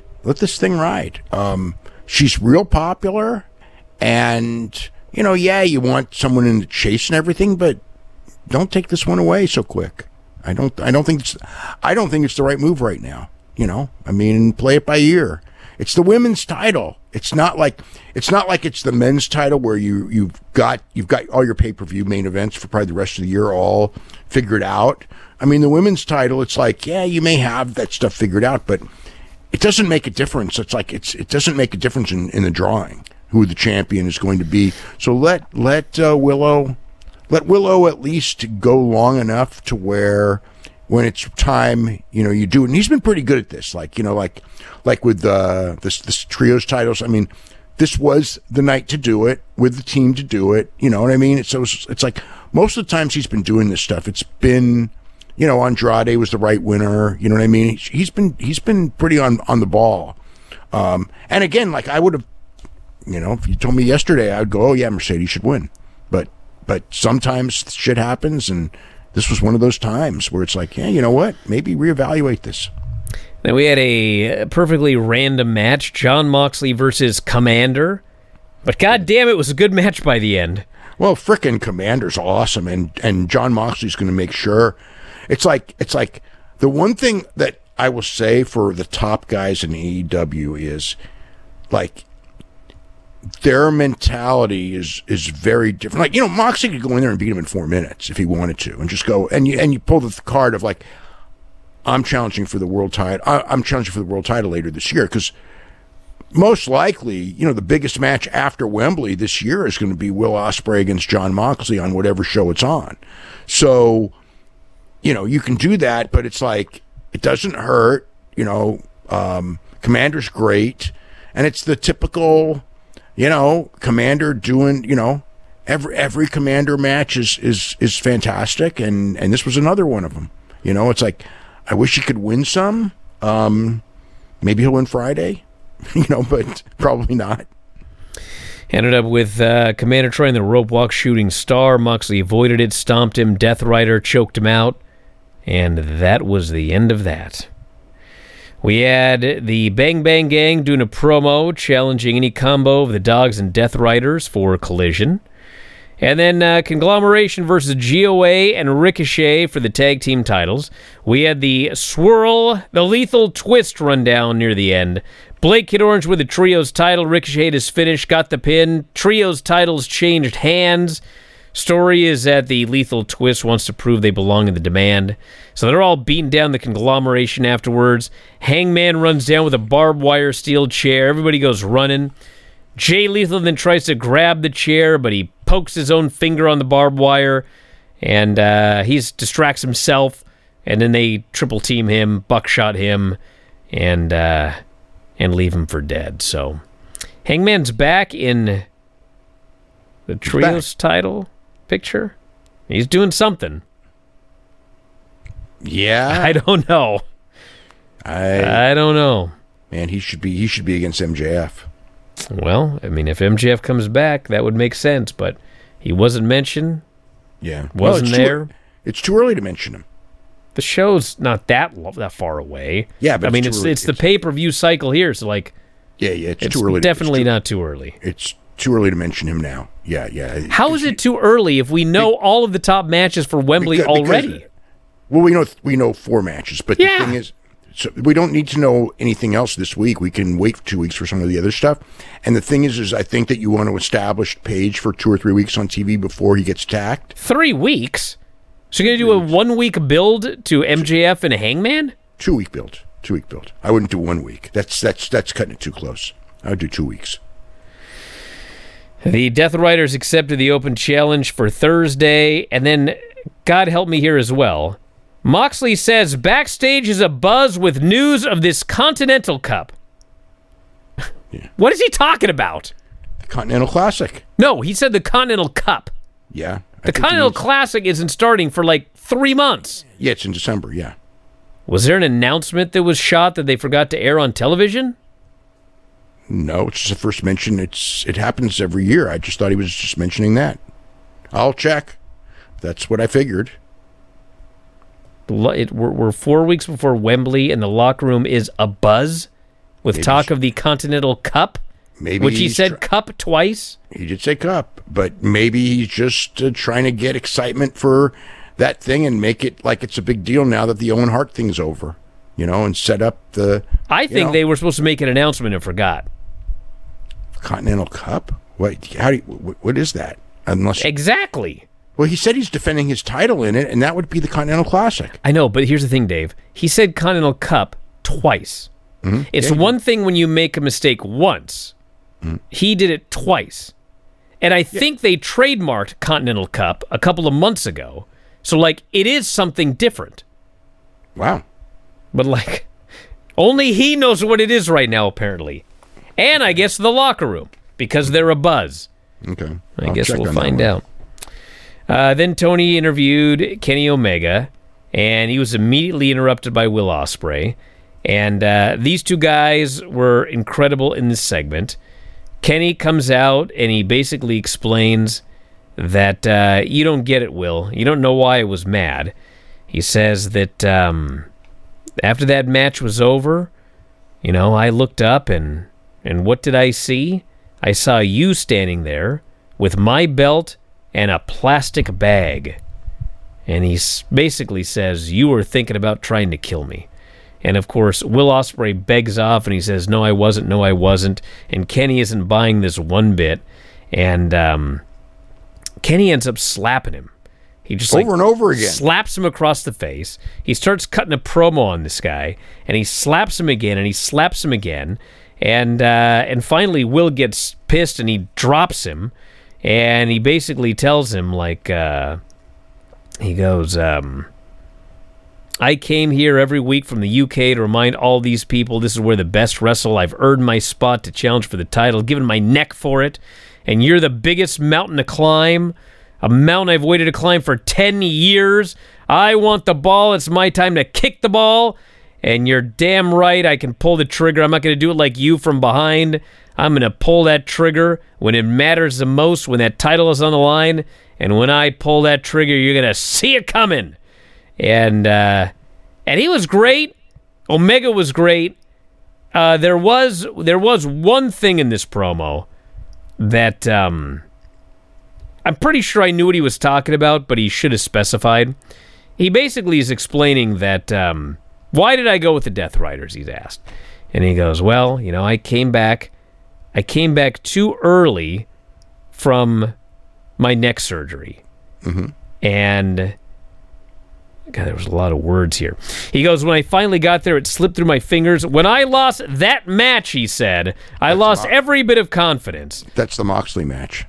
Speaker 2: She's real popular. And, you want someone in the chase and everything, but don't take this one away so quick. I don't think it's the right move right now. Play it by ear. It's the women's title. It's not like it's the men's title where you've got all your pay-per-view main events for probably the rest of the year all figured out. The women's title, it's like, you may have that stuff figured out, but it doesn't make a difference. It's like it doesn't make a difference in the drawing who the champion is going to be. So let Willow at least go long enough to where when it's time, you do it. And he's been pretty good at this, like with this trios titles. This was the night to do it, with the team to do it. You know what I mean? It's like most of the times he's been doing this stuff, it's been, Andrade was the right winner. You know what I mean? He's been pretty on the ball. And again, like I would have, if you told me yesterday, I'd go, oh yeah, Mercedes should win. But sometimes shit happens, and this was one of those times where it's like, you know what? Maybe reevaluate this.
Speaker 1: Then we had a perfectly random match, Jon Moxley versus Commander. But goddamn, it was a good match by the end.
Speaker 2: Well, frickin' Commander's awesome, and Jon Moxley's going to make sure. it's like the one thing that I will say for the top guys in AEW is like their mentality is very different. Like, Moxley could go in there and beat him in 4 minutes if he wanted to, and just go and you pull the card of like, I'm challenging for the world title. I'm challenging for the world title later this year, because most likely, the biggest match after Wembley this year is going to be Will Ospreay against Jon Moxley on whatever show it's on. So, you can do that, but it's like, it doesn't hurt. Commander's great, and it's the typical, Commander doing, every Commander match is fantastic, and this was another one of them. It's like, I wish he could win some. Maybe he'll win Friday. But probably not.
Speaker 1: Ended up with Commander trying the rope walk shooting star. Moxley avoided it, stomped him. Death Rider choked him out. And that was the end of that. We had the Bang Bang Gang doing a promo challenging any combo of the Dogs and Death Riders for Collision. And then Conglomeration versus GOA and Ricochet for the tag team titles. We had the Lethal Twist rundown near the end. Blake Kid Orange with the Trios title. Ricochet is finished, got the pin. Trios titles changed hands. Story is that the Lethal Twist wants to prove they belong in the Demand. So they're all beating down the Conglomeration afterwards. Hangman runs down with a barbed wire steel chair. Everybody goes running. Jay Lethal then tries to grab the chair, but he pokes his own finger on the barbed wire, and he distracts himself, and then they triple team him, buckshot him, and leave him for dead. So Hangman's back in the Trios title picture. He's doing something.
Speaker 2: Yeah.
Speaker 1: I don't know. I don't know.
Speaker 2: Man, he should be against MJF.
Speaker 1: Well, I mean, if MJF comes back, that would make sense, but he wasn't mentioned.
Speaker 2: Yeah.
Speaker 1: Wasn't there.
Speaker 2: It's too early to mention him.
Speaker 1: The show's not that far away.
Speaker 2: Yeah, but
Speaker 1: I mean, it's the pay-per-view cycle here, so like,
Speaker 2: yeah, it's too early.
Speaker 1: Definitely not too early.
Speaker 2: It's too early to mention him now. Yeah.
Speaker 1: How is it too early if we know all of the top matches for Wembley already?
Speaker 2: Well, we know 4 matches, but the thing is, so we don't need to know anything else this week. We can wait 2 weeks for some of the other stuff. And the thing is I think that you want to establish Page for 2 or 3 weeks on TV before he gets attacked.
Speaker 1: 3 weeks? So you're going to do a 1 week build to MJF and Hangman?
Speaker 2: 2 week build. 2 week build. I wouldn't do 1 week. That's cutting it too close. I would do 2 weeks.
Speaker 1: The Death Riders accepted the open challenge for Thursday, and then, God help me here as well, Moxley says backstage is a buzz with news of this Continental Cup.
Speaker 2: Yeah.
Speaker 1: What is he talking about?
Speaker 2: The Continental Classic.
Speaker 1: No, he said the Continental Cup.
Speaker 2: Yeah.
Speaker 1: The Continental Classic isn't starting for like 3 months.
Speaker 2: Yeah, it's in December, yeah.
Speaker 1: Was there an announcement that was shot that they forgot to air on television?
Speaker 2: No, it's just the first mention. It happens every year. I just thought he was just mentioning that. I'll check. That's what I figured.
Speaker 1: We're 4 weeks before Wembley, and the locker room is abuzz with talk of the Continental Cup, which he said cup twice.
Speaker 2: He did say cup, but maybe he's just trying to get excitement for that thing and make it like it's a big deal now that the Owen Hart thing's over, and set up the...
Speaker 1: I think they were supposed to make an announcement and forgot.
Speaker 2: Continental Cup? Wait, what is that?
Speaker 1: Exactly.
Speaker 2: Well, he said he's defending his title in it, and that would be the Continental Classic.
Speaker 1: I know, but here's the thing, Dave. He said Continental Cup twice. Mm-hmm. It's one thing when you make a mistake once. Mm-hmm. He did it twice. And I think they trademarked Continental Cup a couple of months ago. So, it is something different.
Speaker 2: Wow.
Speaker 1: But, only he knows what it is right now, apparently. And I guess the locker room, because they're a buzz.
Speaker 2: Okay.
Speaker 1: I guess we'll find out. Then Tony interviewed Kenny Omega, and he was immediately interrupted by Will Ospreay. And these two guys were incredible in this segment. Kenny comes out, and he basically explains that you don't get it, Will. You don't know why I was mad. He says that after that match was over, I looked up, and what did I see? I saw you standing there with my belt and a plastic bag. And he basically says, "You were thinking about trying to kill me." And, of course, Will Ospreay begs off, and he says, "No, I wasn't. No, I wasn't." And Kenny isn't buying this one bit. And Kenny ends up slapping him. He just
Speaker 2: over and over again
Speaker 1: slaps him across the face. He starts cutting a promo on this guy, and he slaps him again, and he slaps him again. And finally, Will gets pissed, and he drops him. And he basically tells him, like, he goes, "I came here every week from the UK to remind all these people this is where the best wrestle. I've earned my spot to challenge for the title, given my neck for it. And you're the biggest mountain to climb, a mountain I've waited to climb for 10 years. I want the ball. It's my time to kick the ball. And you're damn right I can pull the trigger. I'm not going to do it like you from behind. I'm going to pull that trigger when it matters the most, when that title is on the line. And when I pull that trigger, you're going to see it coming." And he was great. Omega was great. There was one thing in this promo that I'm pretty sure I knew what he was talking about, but he should have specified. He basically is explaining that, why did I go with the Death Riders, he's asked. And he goes, "Well, I came back too early from my neck surgery."
Speaker 2: Mm-hmm.
Speaker 1: And, God, there was a lot of words here. He goes, "When I finally got there, it slipped through my fingers. When I lost that match," he said, "I lost every bit of confidence."
Speaker 2: That's the Moxley match.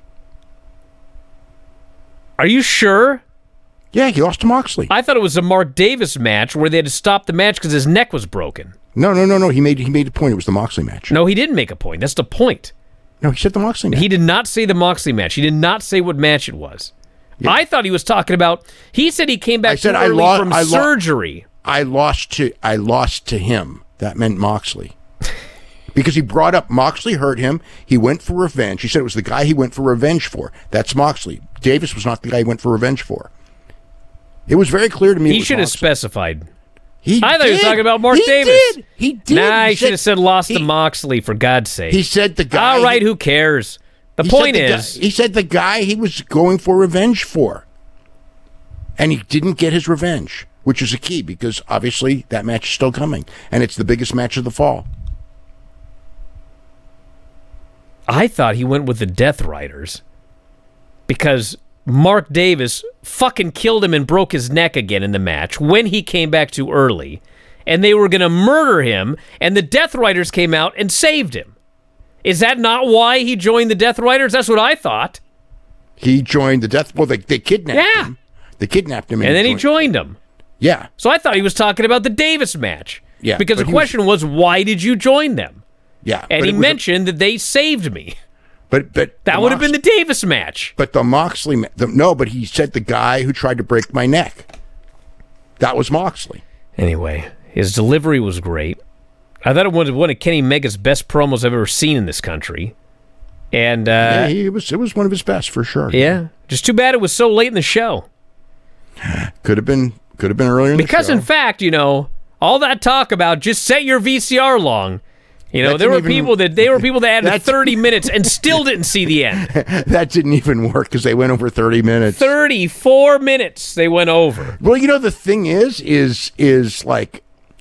Speaker 1: Are you sure?
Speaker 2: Yeah, he lost to Moxley.
Speaker 1: I thought it was a Mark Davis match where they had to stop the match because his neck was broken.
Speaker 2: No. He made a point. It was the Moxley match.
Speaker 1: No, he didn't make a point. That's the point.
Speaker 2: No, he said the Moxley match.
Speaker 1: He did not say the Moxley match. He did not say what match it was.
Speaker 2: Yeah.
Speaker 1: I thought he was talking about. He said he came back too early from surgery.
Speaker 2: I lost to him. That meant Moxley. Because he brought up Moxley hurt him. He went for revenge. He said it was the guy he went for revenge for. That's Moxley. Davis was not the guy he went for revenge for. It was very clear to me.
Speaker 1: He should have specified.
Speaker 2: I
Speaker 1: thought he was talking about Mark Davis.
Speaker 2: He did.
Speaker 1: Nah, he should have said lost to Moxley, for God's sake.
Speaker 2: He said the guy.
Speaker 1: All right, who cares? The point is.
Speaker 2: He said the guy he was going for revenge for. And he didn't get his revenge, which is a key because obviously that match is still coming. And it's the biggest match of the fall.
Speaker 1: I thought he went with the Death Riders because Mark Davis fucking killed him and broke his neck again in the match when he came back too early, and they were going to murder him, and the Death Riders came out and saved him. Is that not why he joined the Death Riders? That's what I thought.
Speaker 2: He joined the Death... Well, they kidnapped him. They kidnapped him.
Speaker 1: And then he joined them.
Speaker 2: Yeah.
Speaker 1: So I thought he was talking about the Davis match.
Speaker 2: Yeah.
Speaker 1: Because the question was, why did you join them?
Speaker 2: Yeah.
Speaker 1: And he mentioned that they saved me.
Speaker 2: But
Speaker 1: that would have been the Davis match.
Speaker 2: But the Moxley... No, but he said the guy who tried to break my neck. That was Moxley.
Speaker 1: Anyway, his delivery was great. I thought it was one of Kenny Omega's best promos I've ever seen in this country. And
Speaker 2: yeah, it was one of his best for sure.
Speaker 1: Yeah. Just too bad it was so late in the show.
Speaker 2: Could have been earlier in the show.
Speaker 1: Because in fact, all that talk about just set your VCR long. There were people that added 30 minutes and still didn't see the end.
Speaker 2: That didn't even work because they went over 30 minutes.
Speaker 1: 34 minutes they went over.
Speaker 2: Well, the thing is like,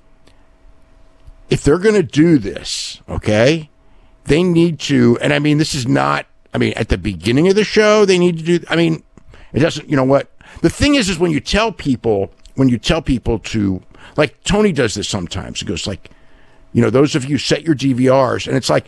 Speaker 2: if they're going to do this, okay, they need to, and I mean, this is not, at the beginning of the show, they need to do, it doesn't, what? The thing is when you tell people to, like Tony does this sometimes, he goes like, those of you set your DVRs, and it's like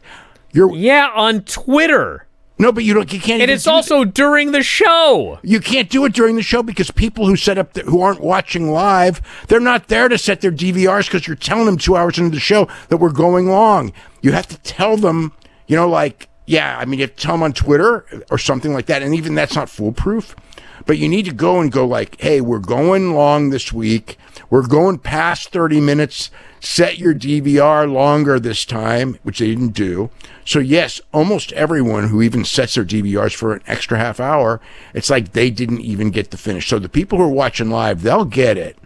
Speaker 1: on Twitter.
Speaker 2: No, but you can't.
Speaker 1: And it's also during the show.
Speaker 2: You can't do it during the show because people who set up who aren't watching live, they're not there to set their DVRs because you're telling them 2 hours into the show that we're going long. You have to tell them, you have to tell them on Twitter or something like that, and even that's not foolproof. But you need to go like, hey, we're going long this week. We're going past 30 minutes. Set your DVR longer this time, which they didn't do. So, yes, almost everyone who even sets their DVRs for an extra half hour, it's like they didn't even get the finish. So the people who are watching live, they'll get it,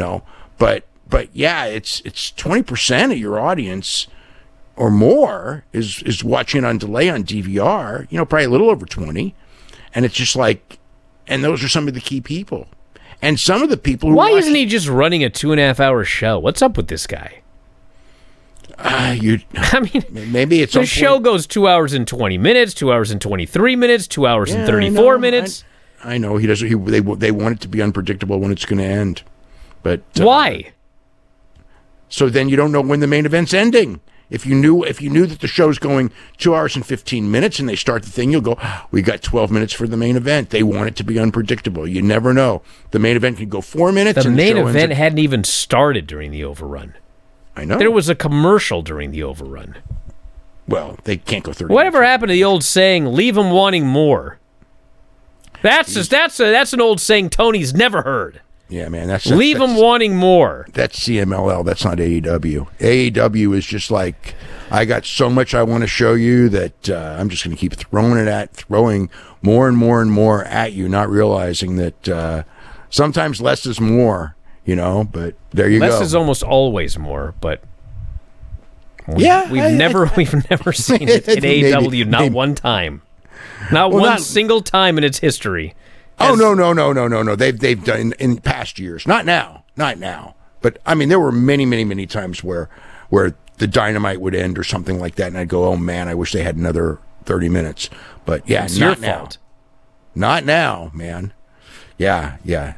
Speaker 2: But yeah, it's 20% of your audience or more is watching on delay on DVR, probably a little over 20. And it's just like, and those are some of the key people. And some of the people who
Speaker 1: Why
Speaker 2: watch,
Speaker 1: isn't he just running a 2.5-hour show? What's up with this guy? I mean,
Speaker 2: maybe it's
Speaker 1: the show goes 2 hours and 20 minutes, 2 hours and 23 minutes, 2 hours and 34 minutes.
Speaker 2: I know he doesn't. They want it to be unpredictable when it's going to end. But
Speaker 1: why?
Speaker 2: So then you don't know when the main event's ending. If you knew that the show's going 2 hours and 15 minutes and they start the thing, you'll go, we got 12 minutes for the main event. They want it to be unpredictable. You never know. The main event can go 4 minutes.
Speaker 1: The main event hadn't even started during the overrun.
Speaker 2: I know.
Speaker 1: There was a commercial during the overrun.
Speaker 2: Well, they can't go 30
Speaker 1: Whatever
Speaker 2: minutes.
Speaker 1: happened to the old saying, leave them wanting more? That's an old saying Tony's never heard.
Speaker 2: Yeah, man. That's
Speaker 1: leave them wanting more.
Speaker 2: That's CMLL. That's not AEW. AEW is just like, I got so much I want to show you that I'm just going to keep throwing more and more and more at you, not realizing that sometimes less is more, but there you go.
Speaker 1: Less is almost always more, but we've never seen it in AEW, not one time. Not one single time in its history.
Speaker 2: Oh, no. They've done in past years. Not now. But, I mean, there were many, many, many times where the Dynamite would end or something like that, and I'd go, oh, man, I wish they had another 30 minutes. But, yeah,
Speaker 1: it's
Speaker 2: not
Speaker 1: your
Speaker 2: now.
Speaker 1: fault.
Speaker 2: Not now, man. Yeah.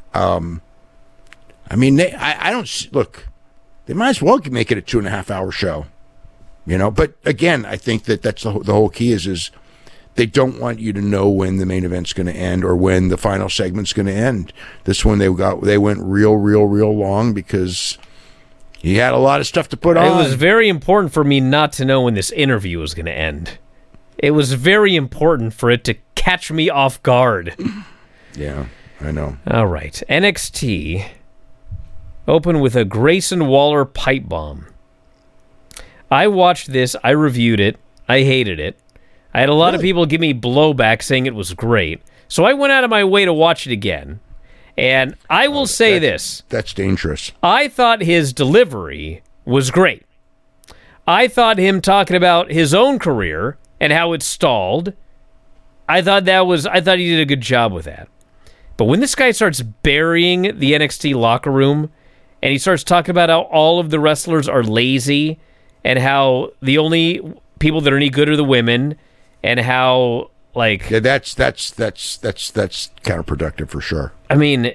Speaker 2: I mean, I don't... Look, they might as well make it a 2.5-hour show. But, again, I think that's the whole key is they don't want you to know when the main event's going to end or when the final segment's going to end. This one they went real long because he had a lot of stuff to put on.
Speaker 1: It was very important for me not to know when this interview was going to end. It was very important for it to catch me off guard.
Speaker 2: Yeah, I know.
Speaker 1: All right. NXT opened with a Grayson Waller pipe bomb. I watched this. I reviewed it. I hated it. I had a lot of people give me blowback saying it was great. So I went out of my way to watch it again. And I will say this.
Speaker 2: That's dangerous.
Speaker 1: I thought his delivery was great. I thought him talking about his own career and how it stalled. I thought he did a good job with that. But when this guy starts burying the NXT locker room and he starts talking about how all of the wrestlers are lazy and how the only people that are any good are the women, and how
Speaker 2: that's counterproductive for sure.
Speaker 1: I mean,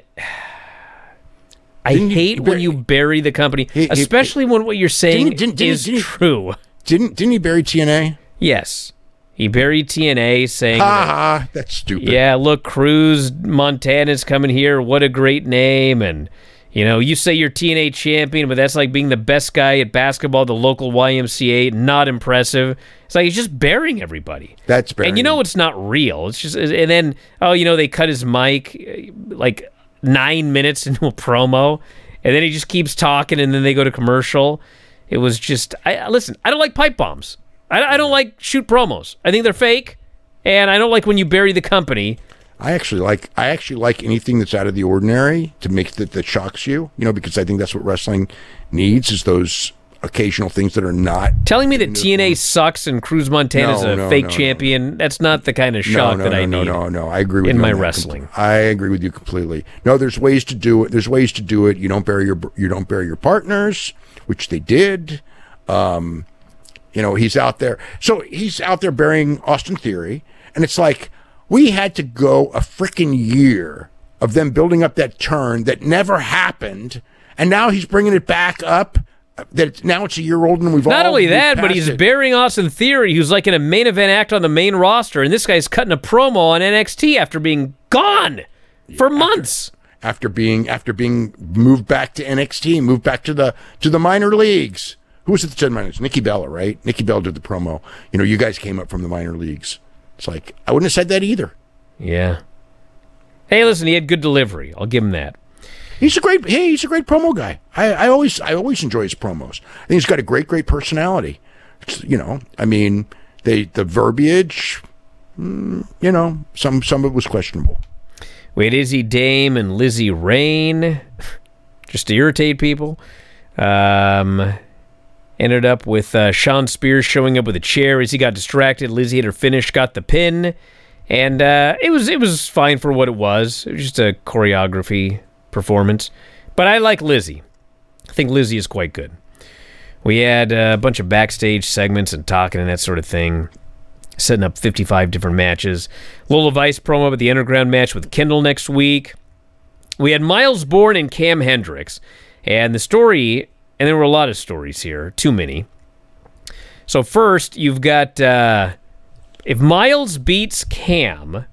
Speaker 1: I hate when you bury the company, especially when what you're saying is true.
Speaker 2: Didn't he bury TNA?
Speaker 1: Yes, he buried TNA, saying,
Speaker 2: that's stupid.
Speaker 1: Yeah, look, Cruz Montana's coming here. What a great name, and you say you're TNA champion, but that's like being the best guy at basketball, the local YMCA. Not impressive. It's like he's just burying everybody.
Speaker 2: That's burying.
Speaker 1: And it's not real. It's just, and then, they cut his mic like 9 minutes into a promo, and then he just keeps talking, and then they go to commercial. It was just, listen, I don't like pipe bombs. I don't like shoot promos. I think they're fake, and I don't like when you bury the company.
Speaker 2: I actually like anything that's out of the ordinary to make that shocks you, because I think that's what wrestling needs is those occasional things that are not.
Speaker 1: Telling me that TNA sucks and Cruz Montana's a fake champion, that's not the kind of shock that I need.
Speaker 2: No, I agree with you
Speaker 1: in my wrestling.
Speaker 2: I agree with you completely. No, there's ways to do it. You don't bury your partners, which they did. He's out there. So he's out there burying Austin Theory, and it's like, we had to go a freaking year of them building up that turn that never happened, and now he's bringing it back up. Now it's a year old, and we've
Speaker 1: not only that, but he's burying Austin Theory, who's like in a main event act on the main roster, and this guy's cutting a promo on NXT after being gone for months.
Speaker 2: After being moved back to NXT, moved back to the minor leagues. Who was at the minor leagues? Nikki Bella, right? Nikki Bella did the promo. You guys came up from the minor leagues. It's like, I wouldn't have said that either.
Speaker 1: Yeah. Hey, listen, he had good delivery. I'll give him that.
Speaker 2: He's a great promo guy. I always enjoy his promos. I think he's got a great personality. I mean, the verbiage, some of it was questionable.
Speaker 1: We had Izzy Dame and Lizzie Rain, just to irritate people. Ended up with Sean Spears showing up with a chair as he got distracted. Lizzie had her finish, got the pin, and it was fine for what it was. It was just a choreography performance. But I like Lizzie. I think Lizzie is quite good. We had a bunch of backstage segments and talking and that sort of thing, setting up 55 different matches. Lola Vice promo at the Underground match with Kendall next week. We had Miles Bourne and Cam Hendricks. And the story, and there were a lot of stories here, too many. So first, you've got, if Miles beats Cam,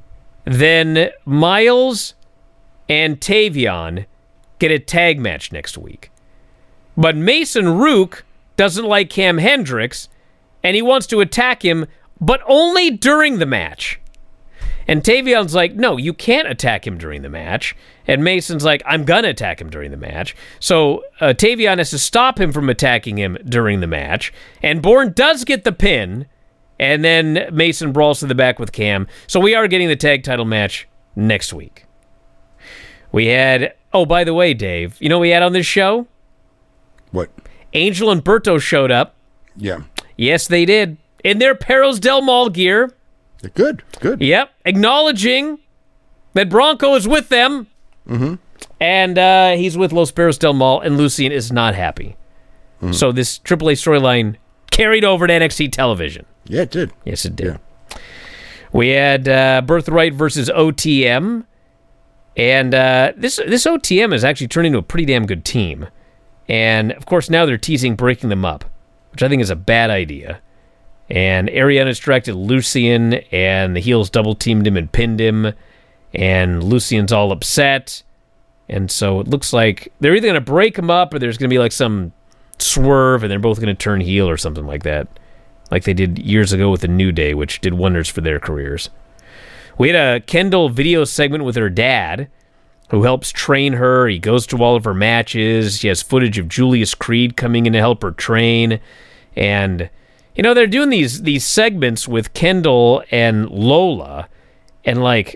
Speaker 1: then Miles and Tavion get a tag match next week. But Mason Rook doesn't like Cam Hendricks, and he wants to attack him, but only during the match. And Tavion's like, no, you can't attack him during the match. And Mason's like, I'm going to attack him during the match. So Tavion has to stop him from attacking him during the match. And Bourne does get the pin, and then Mason brawls to the back with Cam. So we are getting the tag title match next week. We had, oh, by the way, Dave, you know what we had on this show?
Speaker 2: What?
Speaker 1: Angel and Berto showed up.
Speaker 2: Yeah.
Speaker 1: Yes, they did. In their Perros Del Mal gear.
Speaker 2: They're good. Good.
Speaker 1: Yep. Acknowledging that Bronco is with them.
Speaker 2: Mm-hmm.
Speaker 1: And he's with Los Perros Del Mal, and Lucien is not happy. Mm-hmm. So this AAA storyline carried over to NXT television.
Speaker 2: Yeah, it did.
Speaker 1: Yes, it did. Yeah. We had Birthright versus OTM. And this OTM has actually turned into a pretty damn good team. And, of course, now they're teasing breaking them up, which I think is a bad idea. And Ariana's directed Lucien, and the heels double-teamed him and pinned him, and Lucien's all upset. And so it looks like they're either going to break him up or there's going to be like some swerve and they're both going to turn heel or something like that, like they did years ago with the New Day, which did wonders for their careers. We had a Kendall video segment with her dad, who helps train her. He goes to all of her matches. She has footage of Julius Creed coming in to help her train. And, you know, they're doing these segments with Kendall and Lola. And, like,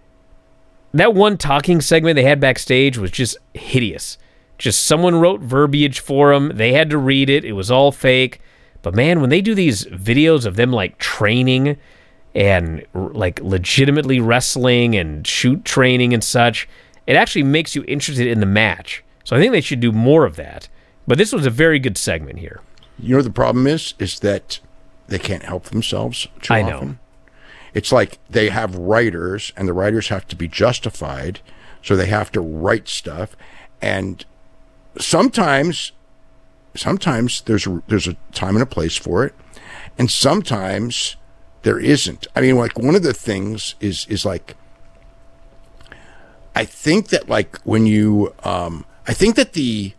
Speaker 1: that one talking segment they had backstage was just hideous. Just someone wrote verbiage for them. They had to read it. It was all fake. But, man, when they do these videos of them, like, training and, like, legitimately wrestling and shoot training and such, it actually makes you interested in the match. So I think they should do more of that. But this was a very good segment here.
Speaker 2: You know what the problem is that they can't help themselves too often. I know. It's like they have writers, and the writers have to be justified, so they have to write stuff. And sometimes there's a time and a place for it, and sometimes there isn't. I mean, like, one of the things is like, I think that, like, when you, I think that the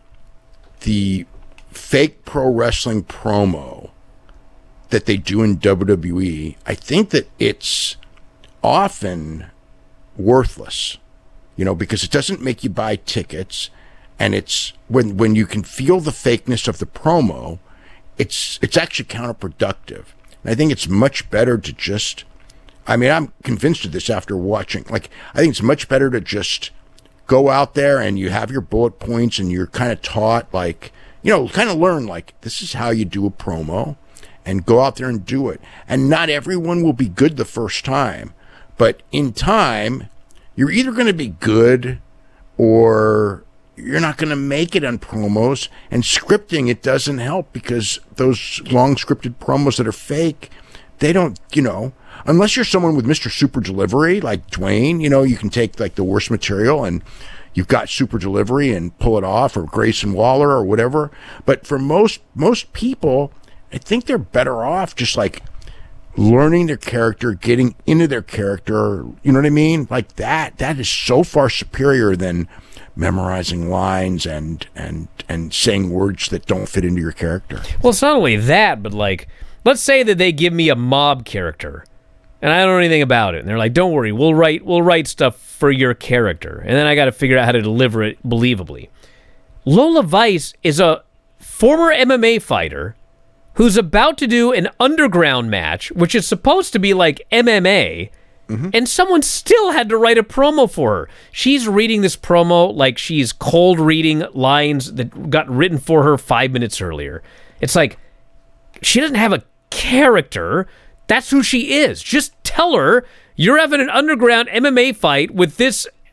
Speaker 2: fake pro wrestling promo that they do in WWE, I think that it's often worthless, you know, because it doesn't make you buy tickets, and it's when you can feel the fakeness of the promo, it's actually counterproductive. And I think it's much better to just, I mean, I'm convinced of this after watching. Like, I think it's much better to just go out there and you have your bullet points and you're kind of taught, like, you know, kind of learn, like, this is how you do a promo, and go out there and do it. And not everyone will be good the first time, but in time, you're either going to be good or you're not going to make it on promos. And scripting, it doesn't help, because those long scripted promos that are fake, they don't, you know, unless you're someone with Mr. Super Delivery, like Dwayne, you know, you can take, like, the worst material and you've got super delivery and pull it off, or Grayson Waller or whatever. But for most people, I think they're better off just, like, learning their character, getting into their character. You know what I mean? Like, that is so far superior than memorizing lines and saying words that don't fit into your character.
Speaker 1: Well, it's not only that, but, like, let's say that they give me a mob character and I don't know anything about it, and they're like, don't worry, we'll write stuff for your character, and then I got to figure out how to deliver it believably. Lola Vice is a former MMA fighter who's about to do an underground match, which is supposed to be like MMA, and someone still had to write a promo for her. She's reading this promo like she's cold reading lines that got written for her 5 minutes earlier. It's like, she doesn't have a character. That's who she is. Just tell her you're having an underground MMA fight with this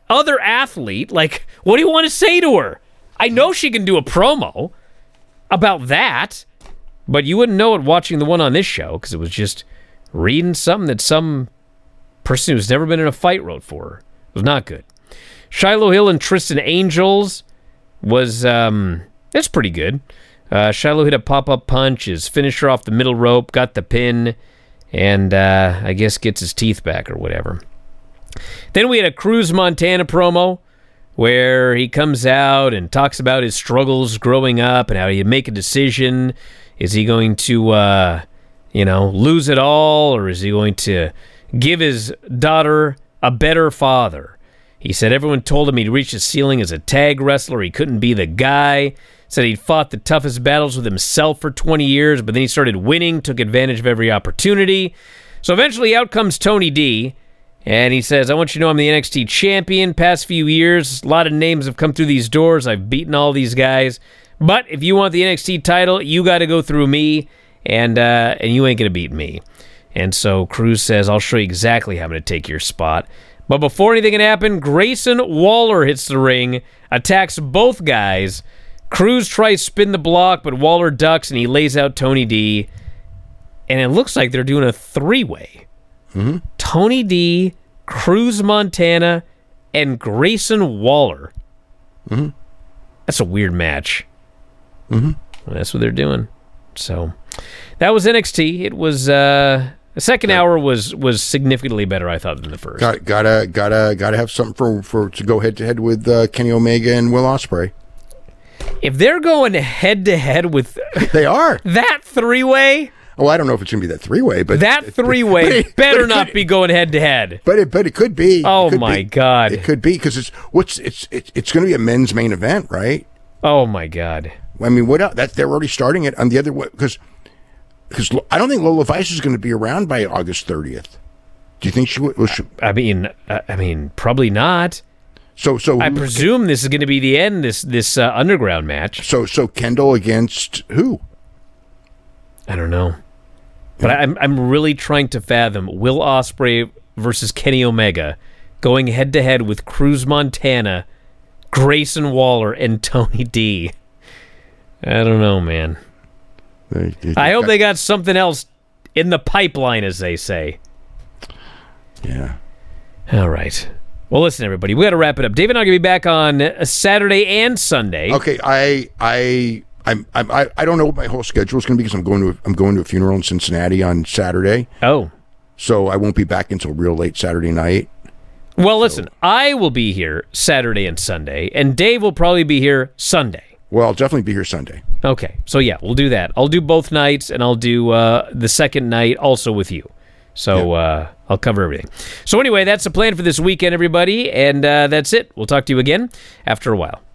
Speaker 1: other athlete. Like, what do you want to say to her? I know she can do a promo about that, but you wouldn't know it watching the one on this show because it was just reading something that some person who's never been in a fight wrote for her. It was not good. Shiloh Hill and Tristan Angels was, that's pretty good. Shiloh hit a pop-up punch, his finisher off the middle rope, got the pin, and I guess gets his teeth back or whatever. Then we had a Cruz Montana promo where he comes out and talks about his struggles growing up and how he make a decision. Is he going to, lose it all, or is he going to give his daughter a better father? He said everyone told him he'd reached his ceiling as a tag wrestler. He couldn't be the guy. Said he'd fought the toughest battles with himself for 20 years, but then he started winning, took advantage of every opportunity. So eventually out comes Tony D, and he says, I want you to know I'm the NXT champion. Past few years, a lot of names have come through these doors. I've beaten all these guys. But if you want the NXT title, you got to go through me, and you ain't going to beat me. And so Cruz says, I'll show you exactly how I'm going to take your spot. But before anything can happen, Grayson Waller hits the ring, attacks both guys. Cruz tries to spin the block, but Waller ducks, and he lays out Tony D. And it looks like they're doing a three-way.
Speaker 2: Mm-hmm.
Speaker 1: Tony D, Cruz Montana, and Grayson Waller.
Speaker 2: Mm-hmm.
Speaker 1: That's a weird match.
Speaker 2: Mm-hmm.
Speaker 1: Well, that's what they're doing. So that was NXT. It was the second hour was significantly better, I thought, than the first.
Speaker 2: Gotta have something for to go head to head with Kenny Omega and Will Ospreay.
Speaker 1: If they're going head to head with
Speaker 2: they are
Speaker 1: that three-way.
Speaker 2: Oh, I don't know if it's gonna be that three-way, but
Speaker 1: that three-way better not be going head to head.
Speaker 2: But it could be.
Speaker 1: Oh my God!
Speaker 2: It could be because it's going to be a men's main event, right?
Speaker 1: Oh my God!
Speaker 2: I mean, what else? They're already starting it on the other way because I don't think Lola Vice is going to be around by August 30th. Do you think she will?
Speaker 1: I mean, probably not.
Speaker 2: So
Speaker 1: I presume this is going to be the end. This underground match.
Speaker 2: So Kendall against who?
Speaker 1: I don't know, but I'm really trying to fathom Will Ospreay versus Kenny Omega going head to head with Cruz Montana, Grayson Waller, and Tony D. I don't know, man. I hope they got something else in the pipeline, as they say.
Speaker 2: Yeah.
Speaker 1: All right. Well, listen, everybody, we got to wrap it up. Dave and I are going to be back on Saturday and Sunday.
Speaker 2: Okay, I don't know what my whole schedule is going to be because I'm going to a funeral in Cincinnati on Saturday.
Speaker 1: Oh.
Speaker 2: So I won't be back until real late Saturday night.
Speaker 1: Well, listen, I will be here Saturday and Sunday, and Dave will probably be here Sunday.
Speaker 2: Well, I'll definitely be here Sunday.
Speaker 1: Okay, so yeah, we'll do that. I'll do both nights, and I'll do the second night also with you. So I'll cover everything. So anyway, that's the plan for this weekend, everybody, and that's it. We'll talk to you again after a while.